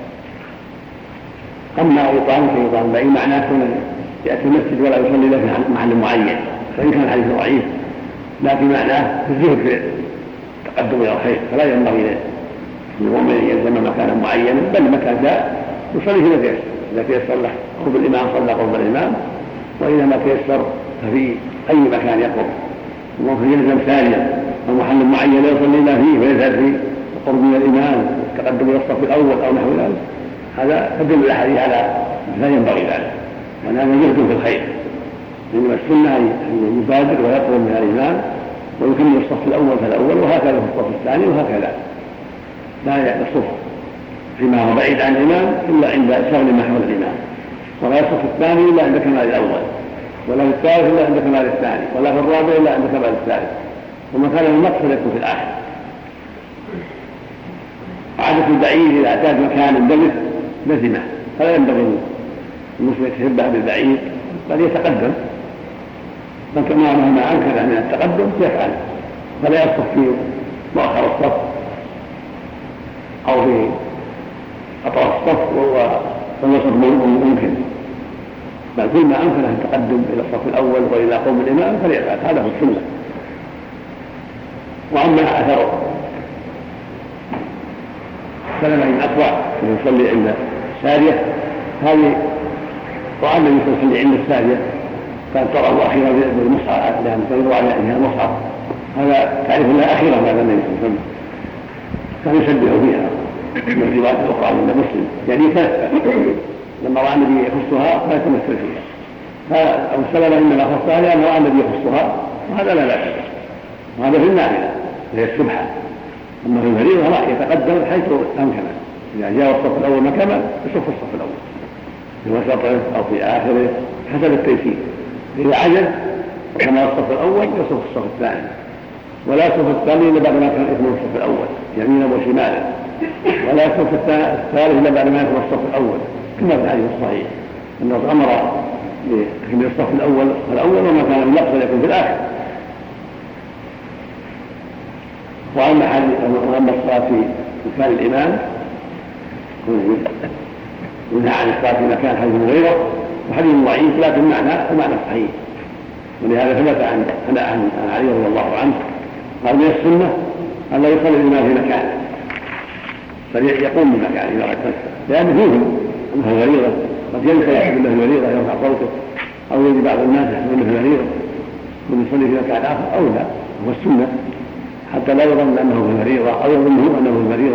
أما إيطان كإيطان بعيد معناه يأتي المسجد ولا يصلي له في محل معين، فإن كان الحديث ضعيف، لكن معناه في الزهد في التقدم إلى الخير، فلا ينبغي للمؤمن أن يلزم مكانا معينا، بل مكان جاء يصلي في مكان إذا تيسر له قرب الإمام صلى قرب الإمام، وإذا ما تيسر ففي أي مكان يقرب. وممكن يلزم ثانيا أو محل معين لا يصلي إلا فيه ويذهب في قرب من الإمام التقدم إلى الصف الأول أو نحو ذلك. هذا تدل الأحاديث على لا ينبغي ذلك، وأن هذا يجد في الخير. إنما السنة أن يبادر ويقرب من الإمام ويكمل الصف الأول فالأول، وهكذا في الصف الثاني، وهكذا لا يصف فيما هو بعيد عن الإمام إلا عند شغل ما حول الإمام، ولا يصف الثاني إلا عند كمال الأول، ولا في الثالث إلا عند كمال الثاني، ولا في الرابع إلا عند كمال الثالث، وما كان النقص يكون في الآخر. عادة البعيد إذا اعتاد مكان دلس لزمه، فلا ينبغي المسلم يتشبه بالبعيد، بل يتقدم، فكما مهما أنكر من التقدم يفعل، فلا يصف في مؤخر الصف أو في أطراف الصف وهو الوسط ممكن، بل كل ما أمكن أن التقدم إلى الصف الأول وإلى قوم الإمام فليفعل، هذا هو السنة. وأما أثره سلم من أطوع يصلي عند السارية، هذه وأن يصلي عند السارية كان ترى أخيرا بالمصحف لأن تنظر على أنها المصحف، هذا تعرف لها أخيرا هذا النبي صلى الله عليه وسلم كان يشبه فيها من الروايات الأخرى عند مسلم، يعني كانت لما رأى النبي يخصها لا يتمثل فيها، فأبو سلمة إنما خصها لأنه رأى النبي يخصها، وهذا لا بأس، وهذا في النافلة. وهي السبحة. أما في الفريضة لا، يتقدم حيث أمكن، إذا جاء الصف الأول ما كمل يصف الصف الأول في وسطه أو في آخره حسب التيسير. إذا عجز وكمل الصف الأول يصف الصف الثاني، ولا يصف الثاني إلا بعد ما كان إثم الصف الأول يمينا وشمالا، ولا يصف الثالث إلا بعد ما يكون الصف الأول، كما في الحديث الصحيح أنه أمر بتكميل الصف الأول الأول وما كان من نقص يكون في الآخر. وأما الصلاة في مكان الإمام ينهى عن الصلاة في مكان حديث غيره وحديث ضعيف، لكن معنى المعنى صحيح. ولهذا ثبت عن عن علي رضي الله عنه قال من السنة أن لا يصلي الإمام في مكانه بل يقوم بمكانه إذا ركعت، لأنه فيهم أنها غريضة، قد ينسى يحسب له الغريضة يرفع صوته، أو يجي بعض الناس يحسب له الغريضة ويصلي في مكان آخر أو لا، هو السنة حتى لا يظن أنه في الغريضة أو يظنه أنه في الغريضة.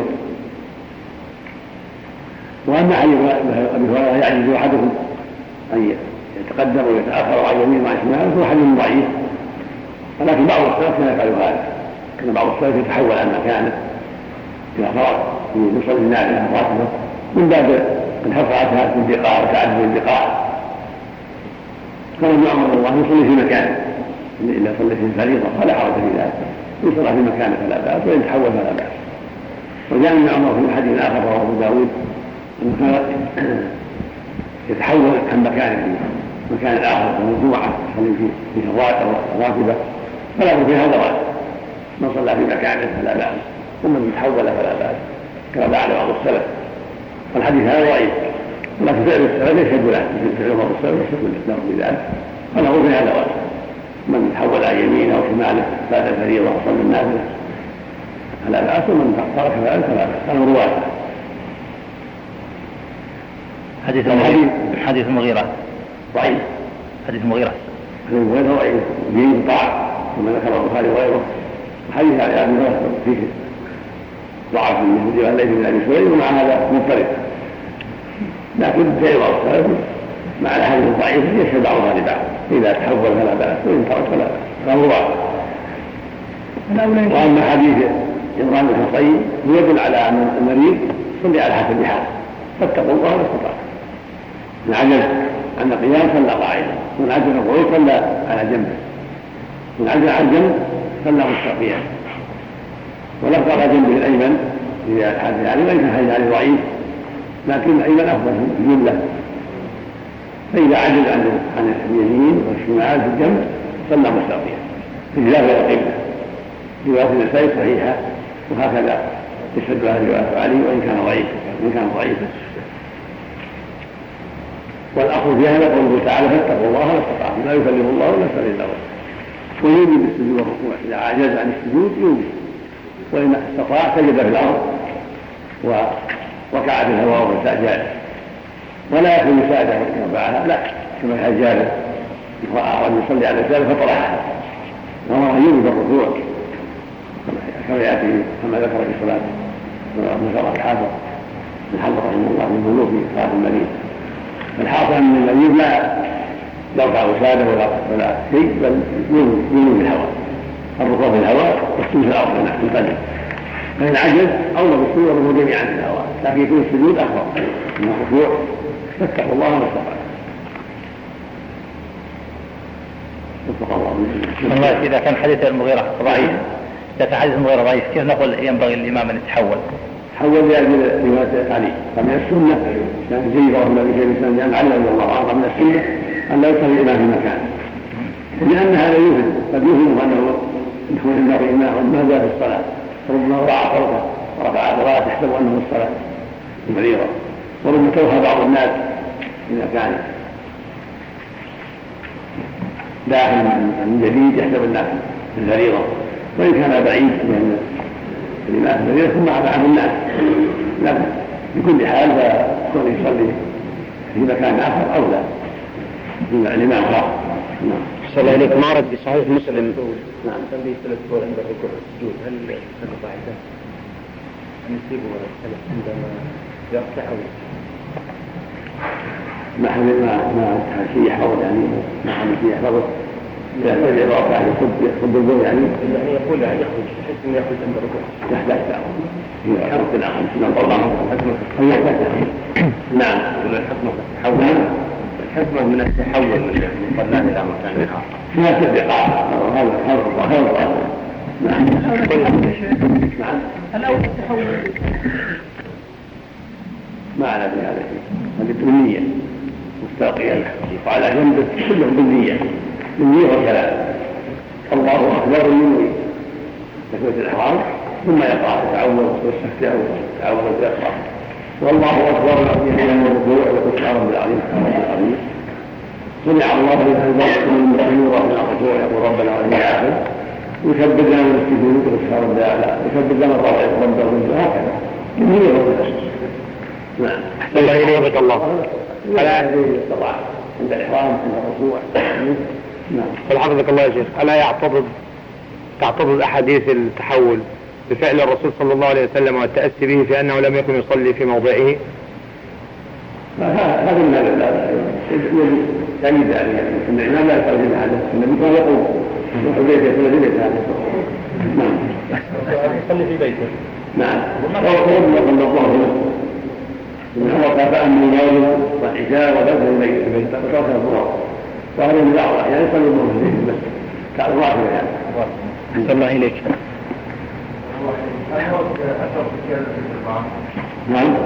وأما حديث أبي هريرة يعجز أحدكم أن يتقدم ويتأخر عن يمين وعن شمال هو حديث ضعيف، ولكن بعض السلف كان يفعل هذا، كان بعض السلف يتحول عن مكانه إذا فرغ يصلي النافلة راتبة من باب الحرص على الانتقاء وتعدد الانتقاء. كان ابن عمر رضي الله عنه يصلي في مكانه إلا صلى في الفريضة فلا حرج في ذلك، يصلى في مكانه فلا بأس وإن تحول فلا بأس. وجاء ابن عمر في حديث آخر رواه أبو داود أنه كان يتحول عن مكانه في مكان الآخر كالجمعة يصلي في الراتبة فلا بد في هذا الراتب، من صلى في مكانه فلا بأس ومن تحول فلا بأس كما فعل بعض السلف. والحديث هذا ضعيف، ولكن فعل السلف يشهد له، فعل بعض السلف يشهد له بذلك، فله في هذا الراتب من تحول عن يمينه وشماله بعد الفريضة وصلى النافلة فلا بأس، ومن ترك ذلك فلا بأس. هذا رواية حديث المغيرة. حديث المغيرة ضعيف، حديث المغيرة حديث المغيرة ضعيف به انقطاع كما ذكر البخاري وغيره. حديث علي بن ابي طالب فيه ضعف من يهودي والليث بن ابي سويد، ومع هذا مضطرب، لكن في بعض السلف مع الحديث الضعيف يشهد بعضها لبعض، اذا تحول فلا بأس وان ترك فلا بأس. هذا ضعف. واما حديث عمران بن حصين يدل على ان المريض يصلي على حسب حاله، فاتقوا الله ما استطعتم. من عجز عن القيام صلى قاعدا، من عجز عن القعود صلى على جنبه، من عجز عن جنب صلى مستقيما. ولفظ على جنبه الايمن في الحديث علي وان كان الحديث علي ضعيف، لكن الايمن افضل في الجمله. فاذا عجز عن اليمين والشمال في الجنب صلى مستقيما بخلاف القبله. روايه النسائي صحيحه، وهكذا يشهد لها روايه علي وان كان ضعيفا وان كان ضعيفا. والاصل في هذا قوله تعالى فاتقوا الله ما استطعتم، لا يكلف الله نفسا الا وسعها. ويوجب السجود والركوع، اذا عجز عن السجود يوجب، وان استطاع سجد في الارض ووقع في الهواء وارتاح، ولا يكون مساعده يرفعها، لا كما في جابر راى ان يصلي على الجبل فطرحها، وهو يوجب الركوع كما ياتي كما ذكر في صلاه مسار الحافظ بن حجر رحمه الله من الملوك في صلاه المدينه. الحاصل ان المريض لا يرفع وساده ولا ولا شيء، بل ينوي بالهواء، الركوع في الهواء والسجود في الارض منقدم. فان عجز اولى بالسجود والركوع جميعا في الهواء، لكن يكون السجود افضل من الركوع. فاتقوا الله ما استطعتم. الله. اذا كان حديث المغيرة ضعيف، اذا كان حديث المغيرة ضعيف كيف نقول ينبغي الامام ان يتحول؟ تحول لاجل روايه علي، فمن السنه كان زيد رحمه الله في الاسلام لان علي رضي الله عنه من السنه ان لا يصلي الامام في مكانه، لان هذا يوهم قد يوهم انه يكون عنده امام ما زال في الصلاه، ربما رفع صوته ورفع ولا تحسب انه الصلاه مريضه، وربما توهى بعض الناس اذا كان داخل من جديد يحسب الناس الفريضه، وان كان بعيد لان الإمام الذي ثم معه الناس، لكن بكل حال فكون يصلي في مكان آخر أولى من الإمام خاص. صلى عليك ما رد بصحيح مسلم. نعم. يصلي ثلاث دور عند الركوع والسجود، هل تقطع عنده أن يسيبه عندما يركع أو ما حد ما ما شيء يحفظ يعني ما حد شيء يحفظه يحتاج إلى ركعة يصب الظهر يعني يعني يقول يعني يخرج يحس إنه يخرج عند الركوع. يحتاج تعاون. حرف العقل نعم. نعم. الحكمة تحول. الحكمة من التحول من مكان إلى مكان آخر. ما تبقى هذا هذا هذا. نعم. نعم. الأول التحول. ما على هذا هذه بالنية مستقيا وعلى جنب كله بالنية بالنية والكلام. الله أكبر من تكبيرة الإحرام ثم يقرأ يتعوذ ويستفتح ويتعوذ ويقرأ والله أكبر العظيم إلى الركوع ويقول رب العظيم العظيم سمع الله لمن من المسلمين رفع الركوع يقول ربنا ولك الحمد ويكبر لنا من السجود ويسهر الداعي ويكبر لنا الرفع ربنا وهكذا بالنية والكلام. نعم. أحسن الله إليك الله. ألا يستطاع عند الإحرام عند الركوع. نعم. فالحفظك الله يا شيخ ألا يعتضد تعتضد أحاديث التحول بفعل الرسول صلى الله عليه وسلم والتأسي به في أنه لم يكن يصلي في موضعه؟ هذا من هذا تأييد عليه أن الإمام لا يصلي بهذا النبي كان يقول وحديث يصلي في بيته هذا. نعم. يصلي في بيته. نعم. وقال الله إن هو كفاء من الليل والعشاء ودخل البيت وترك الظهر وهذا من بعض الأحيان يصلي الظهر في المسجد كالرافع يعني. أحسن الله إليك. نعم.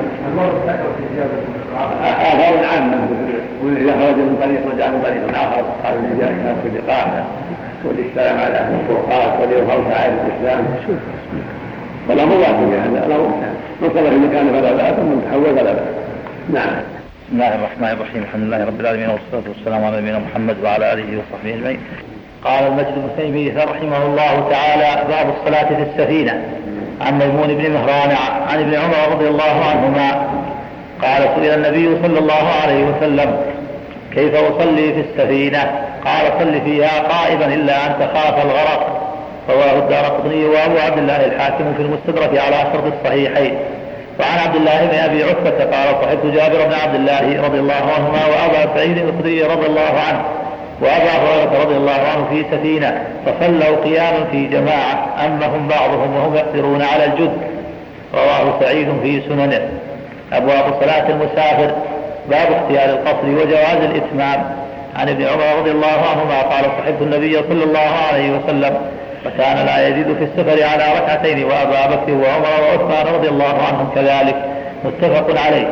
آثار عامة وإذا خرج من طريق رجع من طريق آخر قال الرجال كان في اللقاء والاستلام على أهل الطرقات وليظهر شعائر الإسلام فلا هو واحد يعني لا هو من صلى في مكان فلا بأس ومن تحول فلا بأس. نعم. بسم الله الرحمن الرحيم الحمد لله رب العالمين والصلاة والسلام على نبينا محمد وعلى آله وصحبه أجمعين. قال المجد بن تيمية رحمه الله تعالى باب الصلاة في السفينة. عن ميمون بن مهران عن ابن عمر رضي الله عنهما قال سئل النبي صلى الله عليه وسلم كيف أصلي في السفينة؟ قال صل فيها قائما إلا أن تخاف الغرق. رواه الدارقطني وأبو عبد الله الحاكم في المستدرك على شرط الصحيحين. وعن عبد الله بن أبي عتبة قال صحبت جابر بن عبد الله رضي الله عنهما وأبا سعيد الخدري رضي الله عنه وأبا هريرة رضي الله عنه في سفينة فصلوا قياما في جماعة أمهم بعضهم وهم يقدرون على الجد. رواه سعيد في سننه. أبواب صلاة المسافر. باب اختيار القصر وجواز الإتمام. عن ابن عمر رضي الله عنهما قال صحبت النبي صلى الله عليه وسلم فكان لا يزيد في السفر على ركعتين وأبا بكر وعمر وعثمان رضي الله عنهم كذلك متفق عليه.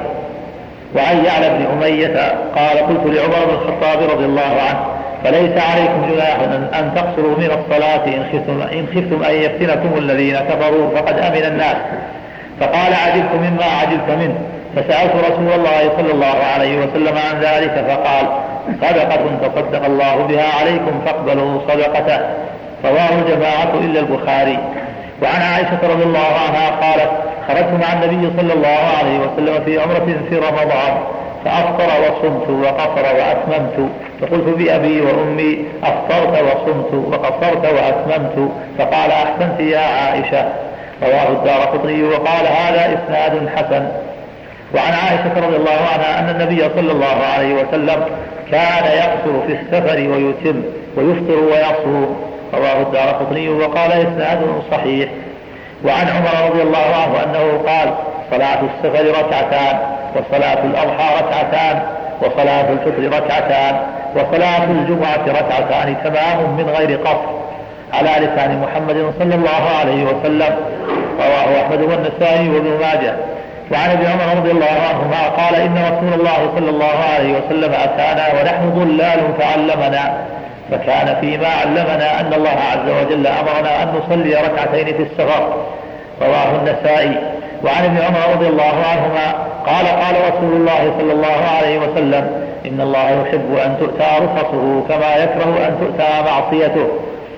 وعن يعلى بن أمية قال قلت لعمر بن الخطاب رضي الله عنه فليس عليكم جناح أن تقصروا من الصلاة إن خفتم, إن خفتم أن يفتنكم الذين كفروا فقد أمن الناس. فقال عجبت مما عجبت منه فسألت رسول الله صلى الله عليه وسلم عن ذلك فقال صدقة تصدق الله بها عليكم فاقبلوا صدقته. رواه الجماعة إلا البخاري. وعن عائشة رضي الله عنها قالت خرجت مع النبي صلى الله عليه وسلم في عمرة في رمضان فأفطر وصمت وقصر وأتممت فقلت بأبي وأمي أفطرت وصمت وقصرت وأتممت فقال أحسنت يا عائشة. رواه الدارقطني وقال هذا إسناد حسن. وعن عائشة رضي الله عنها أن النبي صلى الله عليه وسلم كان يقصر في السفر ويتم ويفطر ويصوم. رواه الدارقطني وقال إسناد صحيح. وعن عمر رضي الله عنه أنه قال صلاة السفر ركعتان وصلاة الأضحى ركعتان وصلاة الفطر ركعتان وصلاة الجمعة ركعتان تمام من غير قصر على لسان محمد صلى الله عليه وسلم. رواه أحمد والنسائي وابن ماجه. وعن ابن عمر رضي الله عنهما قال إن رسول الله صلى الله عليه وسلم أتانا ونحن ضلال فعلمنا فكان فيما علمنا أن الله عز وجل أمرنا أن نصلي ركعتين في السفر. رواه النسائي. وعن ابن عمر رضي الله عنهما قال قال رسول الله صلى الله عليه وسلم إن الله يحب أن تؤتى رخصه كما يكره أن تؤتى معصيته.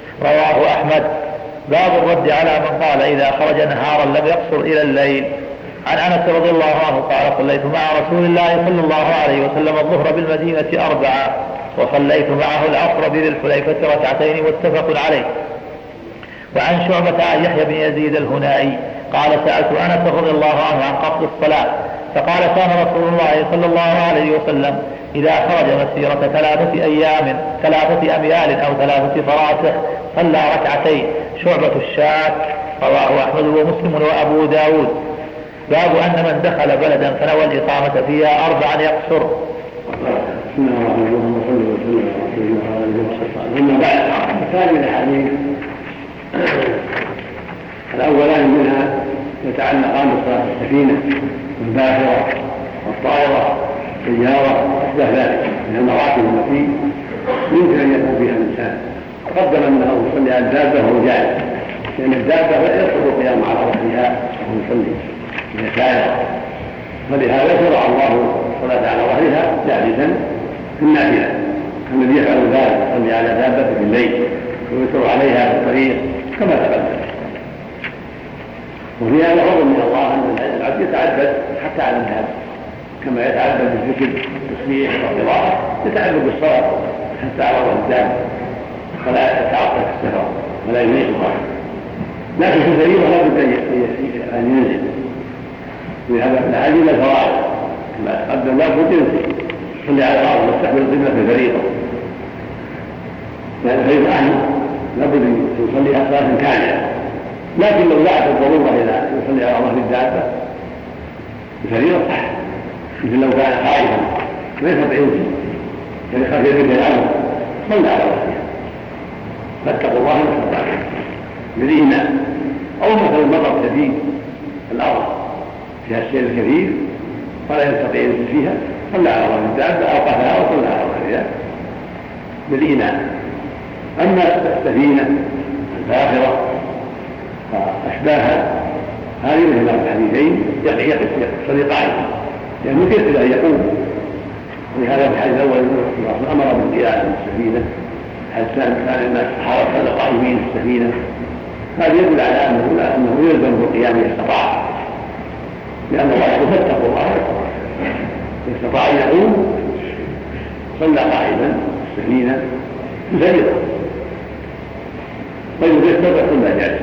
رواه أحمد. باب الرد على من قال إذا خرج نهارا لم يقصر إلى الليل. عن أنس رضي الله عنه قال صليت مع رسول الله صلى الله عليه وسلم الظهر بالمدينة أربعة وصليت معه العصر بذي الحليفة ركعتين متفق عليه. وعن شعبة عن يحيى بن يزيد الهنائي قال سألت أنس رضي الله عنه عن قصد الصلاة فقال كان رسول الله صلى الله عليه وسلم إذا خرج مسيرة ثلاثة أيام ثلاثة أميال أو ثلاثة فراسخ صلى ركعتين. شعبة الشاك رواه أحمد ومسلم وأبو داود. باب أن من دخل بلدا فنوى الإقامة فيها أربعا يقصر. بسم الله الرحمن الرحيم. ثم بعد هذه الأحاديث الأولان منها يتعلقان بصلاة السفينة والباخرة والطائرة والسيارة وأشبه ذلك من المراتب التي يمكن أن يكون فيها الإنسان. قدم أنه يصلي على الدابة وهو جالس، لأن الدابة يصعب القيام على ظهرها وهو يصلي إذا كان، فلهذا شرع الله الصلاة على ظهرها جالسا في النافلة، الذي يفعل ذلك يصلي على دابة في الليل ويسر عليها في الطريق كما تقدم. وفي هذا حكم من الله أن العبد يتعبد حتى على الذهاب، كما يتعبد بالذكر والتسبيح والقراءة يتعبد بالصلاة حتى على الدابة، فلا يتعطل في السفر ولا يميز الله. لكن في الفريضة لا بد أن ينزل، وهذا من الحديث الفوائد كما تقدم لا بد ينزل يصلي على الأرض واستقبل القبلة في الفريضة، لأن الفريضة أهل لا بد أن يصليها صلاة كاملة. لكن لو دعت الضرورة إلى يصلي على ظهر الدابة الفريضة صح، مثل لو كان خائفا ما يستطيع ينزل يعني خاف يدرك الأمر صلى على ظهرها، فاتقوا الله ما استطعتم بالإيمان. أو مثلا المطر شديد الأرض فيها السيل الكثير فلا يستطيع ينزل فيها صلى على ظهر الدابة أوقفها وصلى على ظهرها بالإيمان. أما السفينة الباخرة فأشباهها هذه مثل الحديثين يقصد قائما لأنه يعني كيف أن يقوم. ولهذا في الحديث الأول أمر بالقيام بالسفينة حتى كان الناس حارة قائمين في السفينة. هذا يدل على أنه أنه يلزم بالقيام إذا استطاع، لأن الله يقول فاتقوا الله إذا استطاع أن يقوم صلى قائما السفينة بفريضة، طيب يستطيع صلى جالس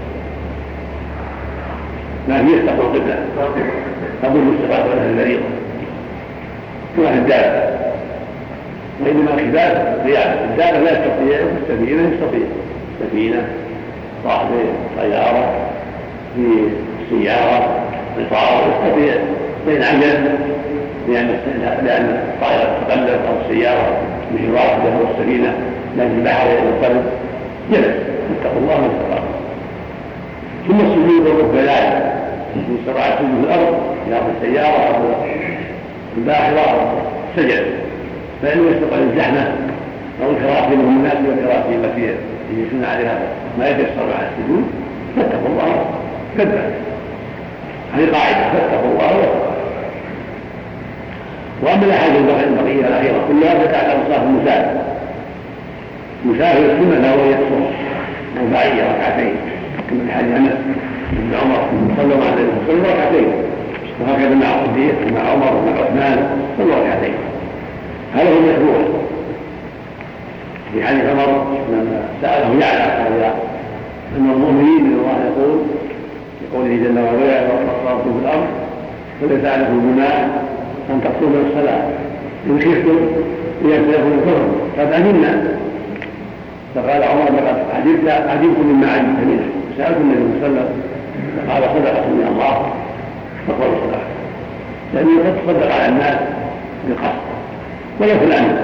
ما في يستقبل القبلة أقول مستقبل ولا الفريضة كما في الدابة. وإنما خلاف قيام الدابة لا يستطيع السفينة يستطيع سفينة صاحب طيارة في سيارة قطار يستطيع بين عجل لأن لأن الطائرة تتقلب أو السيارة مش واحدة أو السفينة لكن البحر يضطرب جلس اتقوا الله ما استطاعوا. ثم السجود والركبتان من سرعة سجود الأرض يأخذ السيارة أو الباخرة سجد، فإنه يستطيع الزحمة أو الكراسي من الناس والكراسي التي يكون عليها ما يتيسر على السجود فاتقوا الله كذا. هذه قاعدة فاتقوا الله واتقوا. وأما الأحاديث البقية الأخيرة كلها تتعلق بصلاة المسافر. مسافر السنة وهو يقصر رباعية ركعتين كما في حديث أنس بن عمر صلى الله عليه وسلم ركعتين، وهكذا مع الصديق ومع عمر ومع عثمان صلى ركعتين. هذا هو المشروع. في حديث عمر لما سأله يعلى قال أن المؤمنين من الله يقول يقوله جل وعلا وأصابتم في الأرض فليس عليكم جناح أن تقصروا من الصلاة إن خفتم ليأتيكم الكفر قد أمنا. فقال عمر لقد عجبت عجبت مما عجبت منه. سألت النبي صلى الله عليه وسلم فقال صدقة من الله فقال صدقة، لأنه قد صدق على الناس بالقصد ولو في الأمن.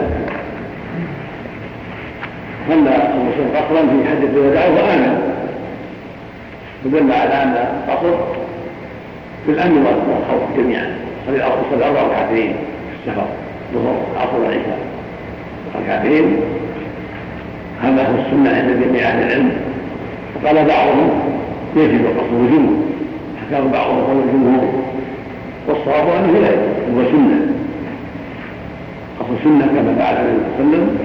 صلى الرسول قصرا في حجة الوداع وآمن، ودل على أن القصر في الأمن والخوف جميعا. صلى أربع ركعتين في السفر ظهر العصر والعشاء ركعتين، هذا هو السنة عند جميع أهل العلم. وقال بعضهم يجب القصر وجوبه، حكى بعضهم قول الجمهور والصواب أنه لا يجب هو سنة. قصر سنة كما فعل النبي صلى الله عليه وسلم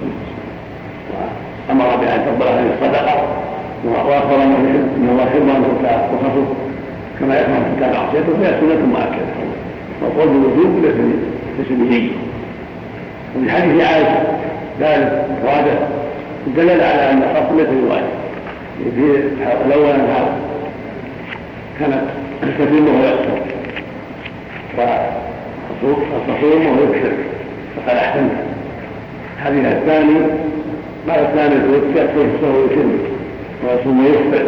وأمر بأن تقبل هذه الصدقة وأخبر أن الله يحب أن تؤتى رخصه كما يفعل في كتاب معصيته فهي سنة مؤكدة. والقول بالوجوب ليس بنية. وفي حديث عائشة ذلك واجب دلل على أن القصر ليس بواجب. في الأول أنها كانت تتم وهو يقصر وتصوم وهو يكثر فقد أحسنت. الحديث الثاني قال الثاني يكفر السهو يتم ثم يخطئ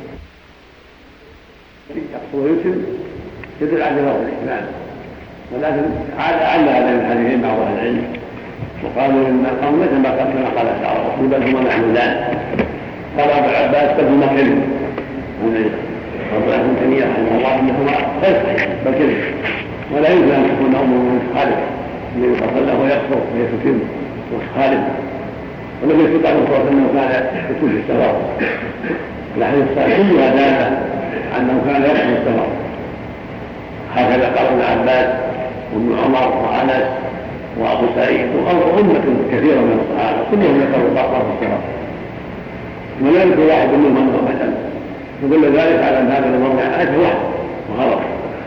يقصر ويتم يدل على جواز الإحسان، ولكن عل هذا من الحديثين بعض أهل العلم وقالوا إن الأمر ليس ما قال كما قال شعر الرسول بل هما محمولان. قال أبو العباس بل هما كلمة رب العالمين تيمية رحمه الله إنهما غير صحيح بل كلمة، ولا يمكن أن تكون أمر مخالف الذي يفضل له يكفر ويتم مخالف. والذي يستطيع الرسول أنه كان يكون في السفر، الأحاديث الصحيحة كلها دالة أنه كان يكفر في السفر. هكذا قال ابن عباس وابن عمر وأنس وأبو سعيد وأمة كثيرة من الصحابة كلهم يكفروا بعض في السفر، ولا يمكن واحد منهم أبدا. يدل ذلك على أن هذا الموضع أجل واحد وغلط.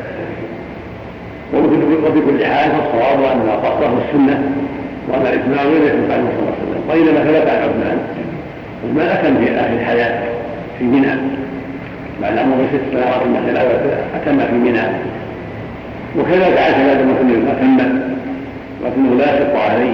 وفي كل حال فالصواب أن القصر السنة وأن الإتمام لم يكن بعد صلى الله عليه وسلم. وإنما ثبت عن عثمان عثمان أتم في آخر الحياة في منى بعد عمر ست سنوات من خلافته أتم في منى، وكذلك عائشة بعد ما كان أتمت ولكنه لا يشق عليه،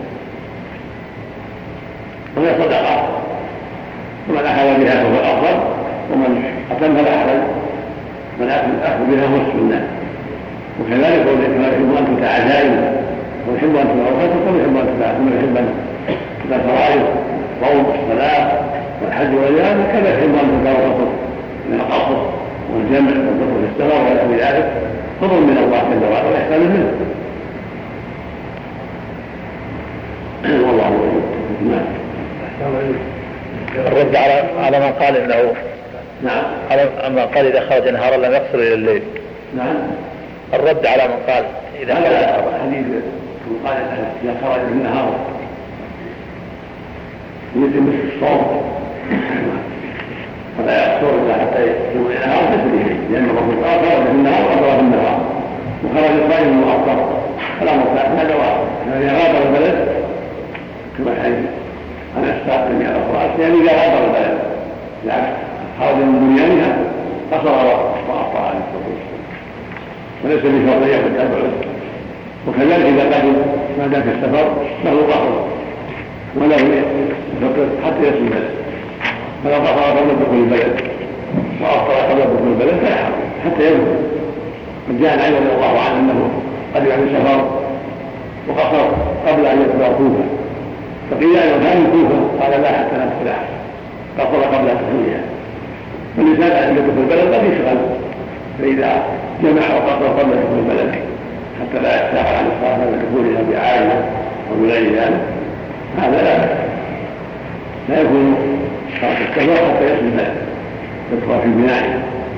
وهي صدقة ومن أخذ بها فهو الأفضل ومن أتم فلا حرج، من أخذ بها هو السنة. وكذلك قول كما يحب أن تتع عزائم ويحب أن تتع وقت ويحب أن تتع ثم يحب أن تتع فرائض صوم الصلاة والحج والجهاد، كما يحب أن تتع وقت من القصر والجمع والقصر في السفر ونحو ذلك فضل من الله جل وعلا وإحسان منه. والله أعلم. الرد على على من قال انه نعم على من قال اذا خرج نهارا لم يقصر الى الليل. نعم الرد على من قال اذا خرج حديث قال اذا خرج النهار يتم الصوم فلا يقصر الا حتى يكون النهار تسريه، لان الرسول قال خرج في النهار واقرا في النهار وخرج الصائم وافطر فلا مرتاح هذا واحد. اذا غادر البلد كما الحديث أنا أستطيع من الأفراد يعني إذا غادر البلد يعني خرج من بنيانها قصر وأفطر عليه الصلاة والسلام، وليس بشرط يأخذ أبعد. وكذلك إذا قدم ما دام في السفر له قصر وله يفطر حتى يصل البلد، فلو قصر قبل دخول البلد وأفطر قبل دخول البلد فلا حرج حتى يبلغ. قد جاء العلم رضي الله عنه أنه قد يعمل سفر وقصر قبل أن يدخل كوفة، فقيل له كان كوفة قال لا حتى ندخل قصر قبل دخولها. فالإنسان عند دخول البلد قد يشغل، فإذا جمع وقصر قبل دخول البلد حتى لا يستعجل عن الصلاة بدخولها بعائلة أو بغير ذلك هذا لا لا يكون شرط السفر حتى يصل البلد يدخل في بنائه.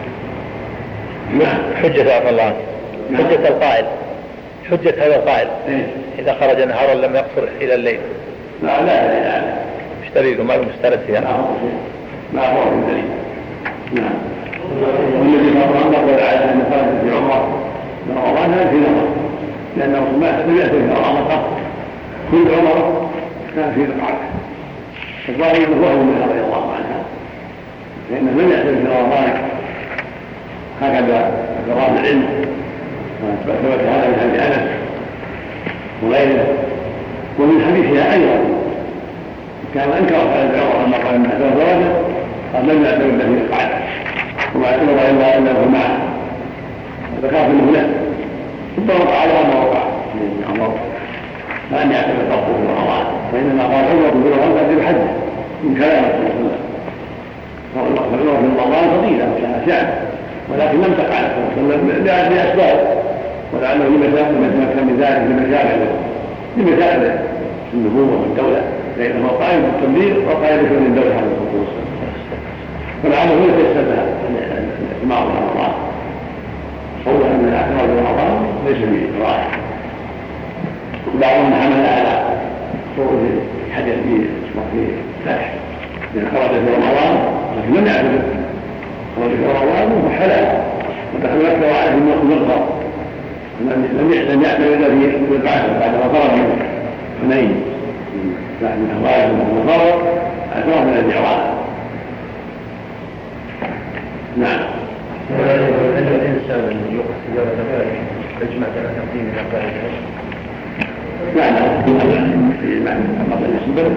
حجة عفى الله حجة القائل حجة هذا القائل إذا خرج نهارا لم يقصر إلى الليل. لا لا لا مش دليل ما المستند فيها ما هو من دليل. نعم. والذي فرض عنه قول عائشة أن خرجت في عمر من رمضان هذا في نظر، لأنه لم يأتي في رمضان قط، كل عمر كان في ركعة. الظاهر أنه وهم منها رضي الله عنها، لأنه لم يأتي في رمضان هكذا ذكر العلم، وثبت هذا من حديث أنس وغيره. ومن حديثها أيضا كان أنكر على عمر لما قال الناس زواجه قال لم يأتي إلا في ركعة وما يأتي إلا إلا هو معه، ذكرت منه له ثم وقع على ما وقع من عمر فأن يعتبر الضبط في رمضان، فإنما قال عمر بن رمضان بحج من كلام رسول الله فالعمر في رمضان فضيلة وشاء شعب، ولكن لم تقع على رسول الله لأسباب، ولعله لمسائل من ذلك لمسائل لمسائل النبوة والدولة، لأنه قائم بالتبليغ وقائم بشؤون الدولة على الخصوص، فلعله يتسبب الاجتماع في رمضان. قوله أن الاعتراض في رمضان ليس برائع، بعضهم حمل على صورة حدث في فتح لأن خرج في رمضان لكن لم يعترض، خرج في رمضان وهو حلال ودخل أكثر عليه المغفر، لم يعتمد في العشر بعد ما فرغ من حنين بعد من أهوال ومن فرغ أثر من الجواب. نعم. أن الإنسان يقصد يجمع على تقديم الأقوال لا لا في معنى قبل البلد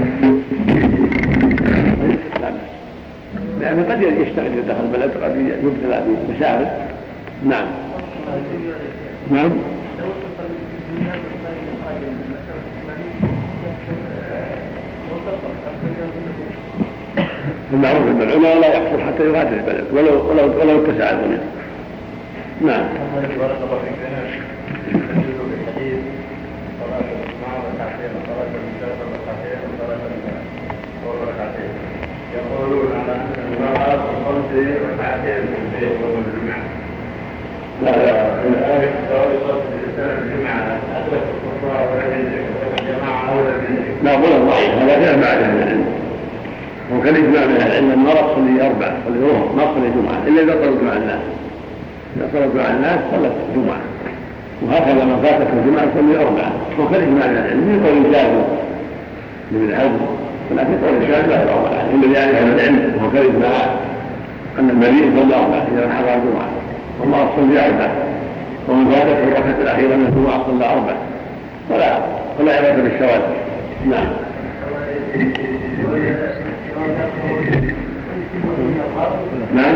لأنه قد يشتغل داخل البلد قد يبتلى بمشاغل. نعم نعم المعروف ان العلماء لا يقصر حتى يغادر البلد ولو ولو ولو اتسع الغنى. نعم. يقولون على ان المرأة تصلي ركعتين في البيت ويوم الجمعة. لا لا الآن يصلي الجمعة أدرك الصلاة والجماعة أولى منه. لا ولا ضعيف هذا فيها معنى من العلم. وكان إجماع من العلم أن المرأة تصلي أربعة تصلي ظهر ما تصلي جمعة إلا إذا صلت مع الناس. إذا صلت مع الناس صلت جمعة. وهكذا من فاتت الجمعة تصلي أربعة. وكان إجماع من العلم يقول جاهل من العلم ولكن قول الشاهد لا يرى ولا إلا يعني أهل العلم وهو كان إجماع أن المريء صلى أربعة إذا حضر الجمعة والله صلى أربعة ومن فاتت الركعة الأخيرة من الجمعة صلى أربعة ولا ولا عبادة بالشواذ. نعم. نعم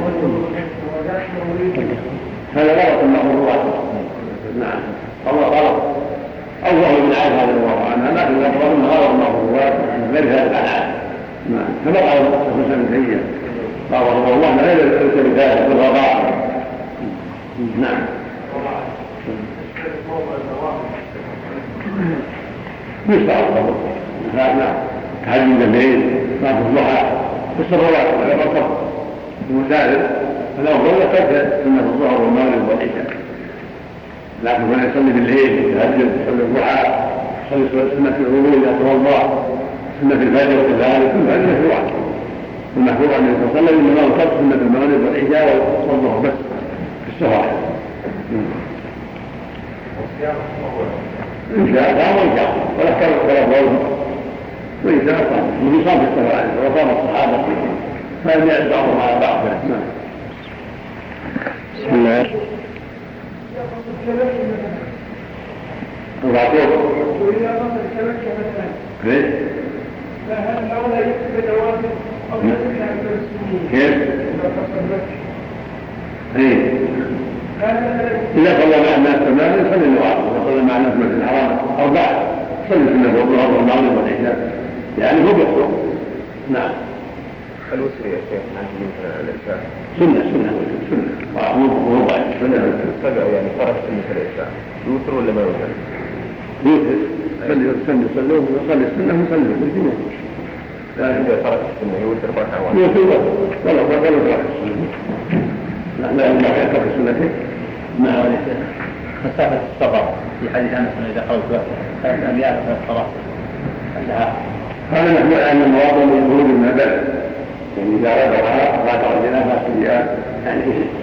هذا غلط الله الرواة. نعم الله غلط الله من عاد هذا الله عنها لكن الأفضل من غلط الله الرواة غير هذا العاد. نعم كما قال الرسول بن تيمية قال رحمه الله لا يلبس بذلك في الغضاء. نعم يستعرض هذا تهجد الليل صلاة الضحى في الصلوات على الركب المسافر فالأفضل يقتل سنة الظهر والمغرب والعشاء لكن من يصلي بالليل يتهجد يصلي الضحى يصلي سنة الغروب إذا توضأ سنة الفجر وكذلك كل هذه مشروعة. المشروع أن يتصلي إنما يقتل سنة المغرب والعشاء والظهر بس في السفر. إن شاء الله وإن شاء الله ولا كان ولا ضوء وإن شاء الله من يصاب السفر وصام الصحابة فلم يعد بعضهم على بعض. بسم الله. وبعدين كيف؟ كيف؟ ايه إذا صلى مع الناس تماما يصلي النوافل إذا صلى مع الناس في الحرام أربعة صلي سنة الظهر والمغرب والعشاء يعني هو بيحكم. نعم. الوتر يا شيخ عندي العشاء سنة سنة سنة وهو ضعيف سنة سبع يعني فرق سنة العشاء يوتر ولا ما يوتر؟ يوتر صلي صلي صلي وصلي السنة وصلي بالجميع. لا إذا فرق السنة يوتر فرق واحد. يوتر ولا ولا ولا فرق السنة. لا لا لا يعتبر سنته. نعم. مسافة السفر في حديث أنس إذا خرجت ثلاث أميال في الصلاة هذا نحن أن المواطن من خروج من البلد يعني إذا غادر غادر الجنازة في يعني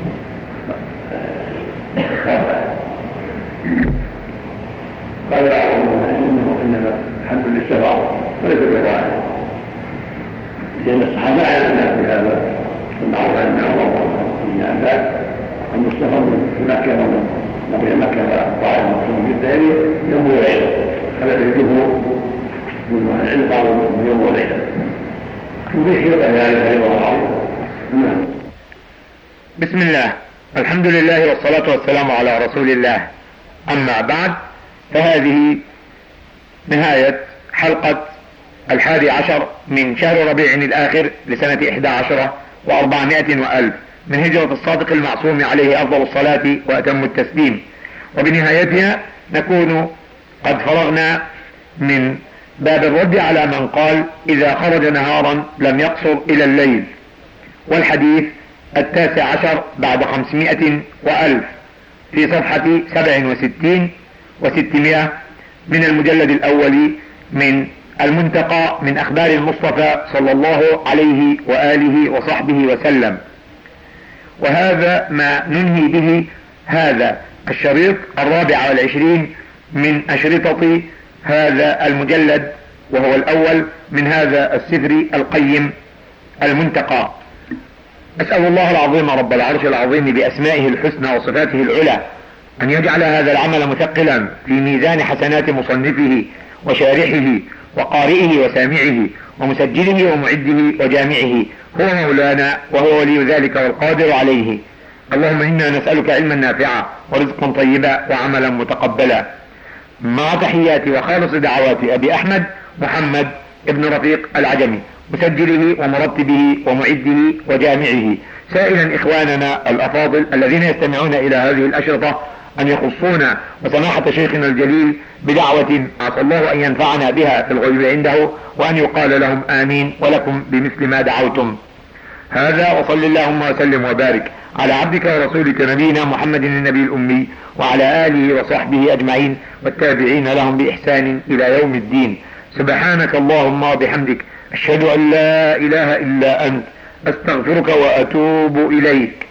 قال إنه إنما حد للسفر وليس بواحد لأن الصحابة يعلمون في هذا المعروف عن الله من أنفاس أن السفر من مكة ومن مكة طائف مقصود بالدائري يوم وليلة هذا يجبه من العلم قالوا يوم وليلة وفي خير ذلك أيضا العظيم. نعم. بسم الله الحمد لله والصلاة والسلام على رسول الله. أما بعد فهذه نهاية حلقة الحادي عشر من شهر ربيع الآخر لسنة إحدى عشرة وأربعمائة وألف من هجرة الصادق المعصوم عليه أفضل الصلاة وأتم التسليم. وبنهايتها نكون قد فرغنا من باب الرد على من قال إذا خرج نهارا لم يقصر إلى الليل، والحديث التاسع عشر بعد خمسمائة وألف في صفحة سبع وستين وستمائة من المجلد الأول من المنتقى من أخبار المصطفى صلى الله عليه وآله وصحبه وسلم. وهذا ما ننهي به هذا الشريط الرابع والعشرين من أشرطة هذا المجلد وهو الأول من هذا السفر القيم المنتقى. أسأل الله العظيم رب العرش العظيم بأسمائه الحسنى وصفاته العلى أن يجعل هذا العمل مثقلا في ميزان حسنات مصنفه وشارحه وقارئه وسامعه ومسجله ومعده وجامعه. هو مولانا وهو ولي ذلك والقادر عليه. اللهم إنا نسألك علما نافعا ورزقا طيبا وعملا متقبلا. مع تحياتي وخالص دعوات أبي أحمد محمد ابن رفيق العجمي، مسجله ومرتبه ومعده وجامعه، سائلا إخواننا الأفاضل الذين يستمعون إلى هذه الأشرطة أن يخصونا وسماحة شيخنا الجليل بدعوة عسى الله أن ينفعنا بها في الغيب عنده، وأن يقال لهم آمين ولكم بمثل ما دعوتم. هذا وصل اللهم وسلم وبارك على عبدك ورسولك نبينا محمد النبي الأمي وعلى آله وصحبه أجمعين والتابعين لهم بإحسان إلى يوم الدين. سبحانك اللهم وبحمدك، أشهد أن لا إله إلا أنت، أستغفرك وأتوب إليك.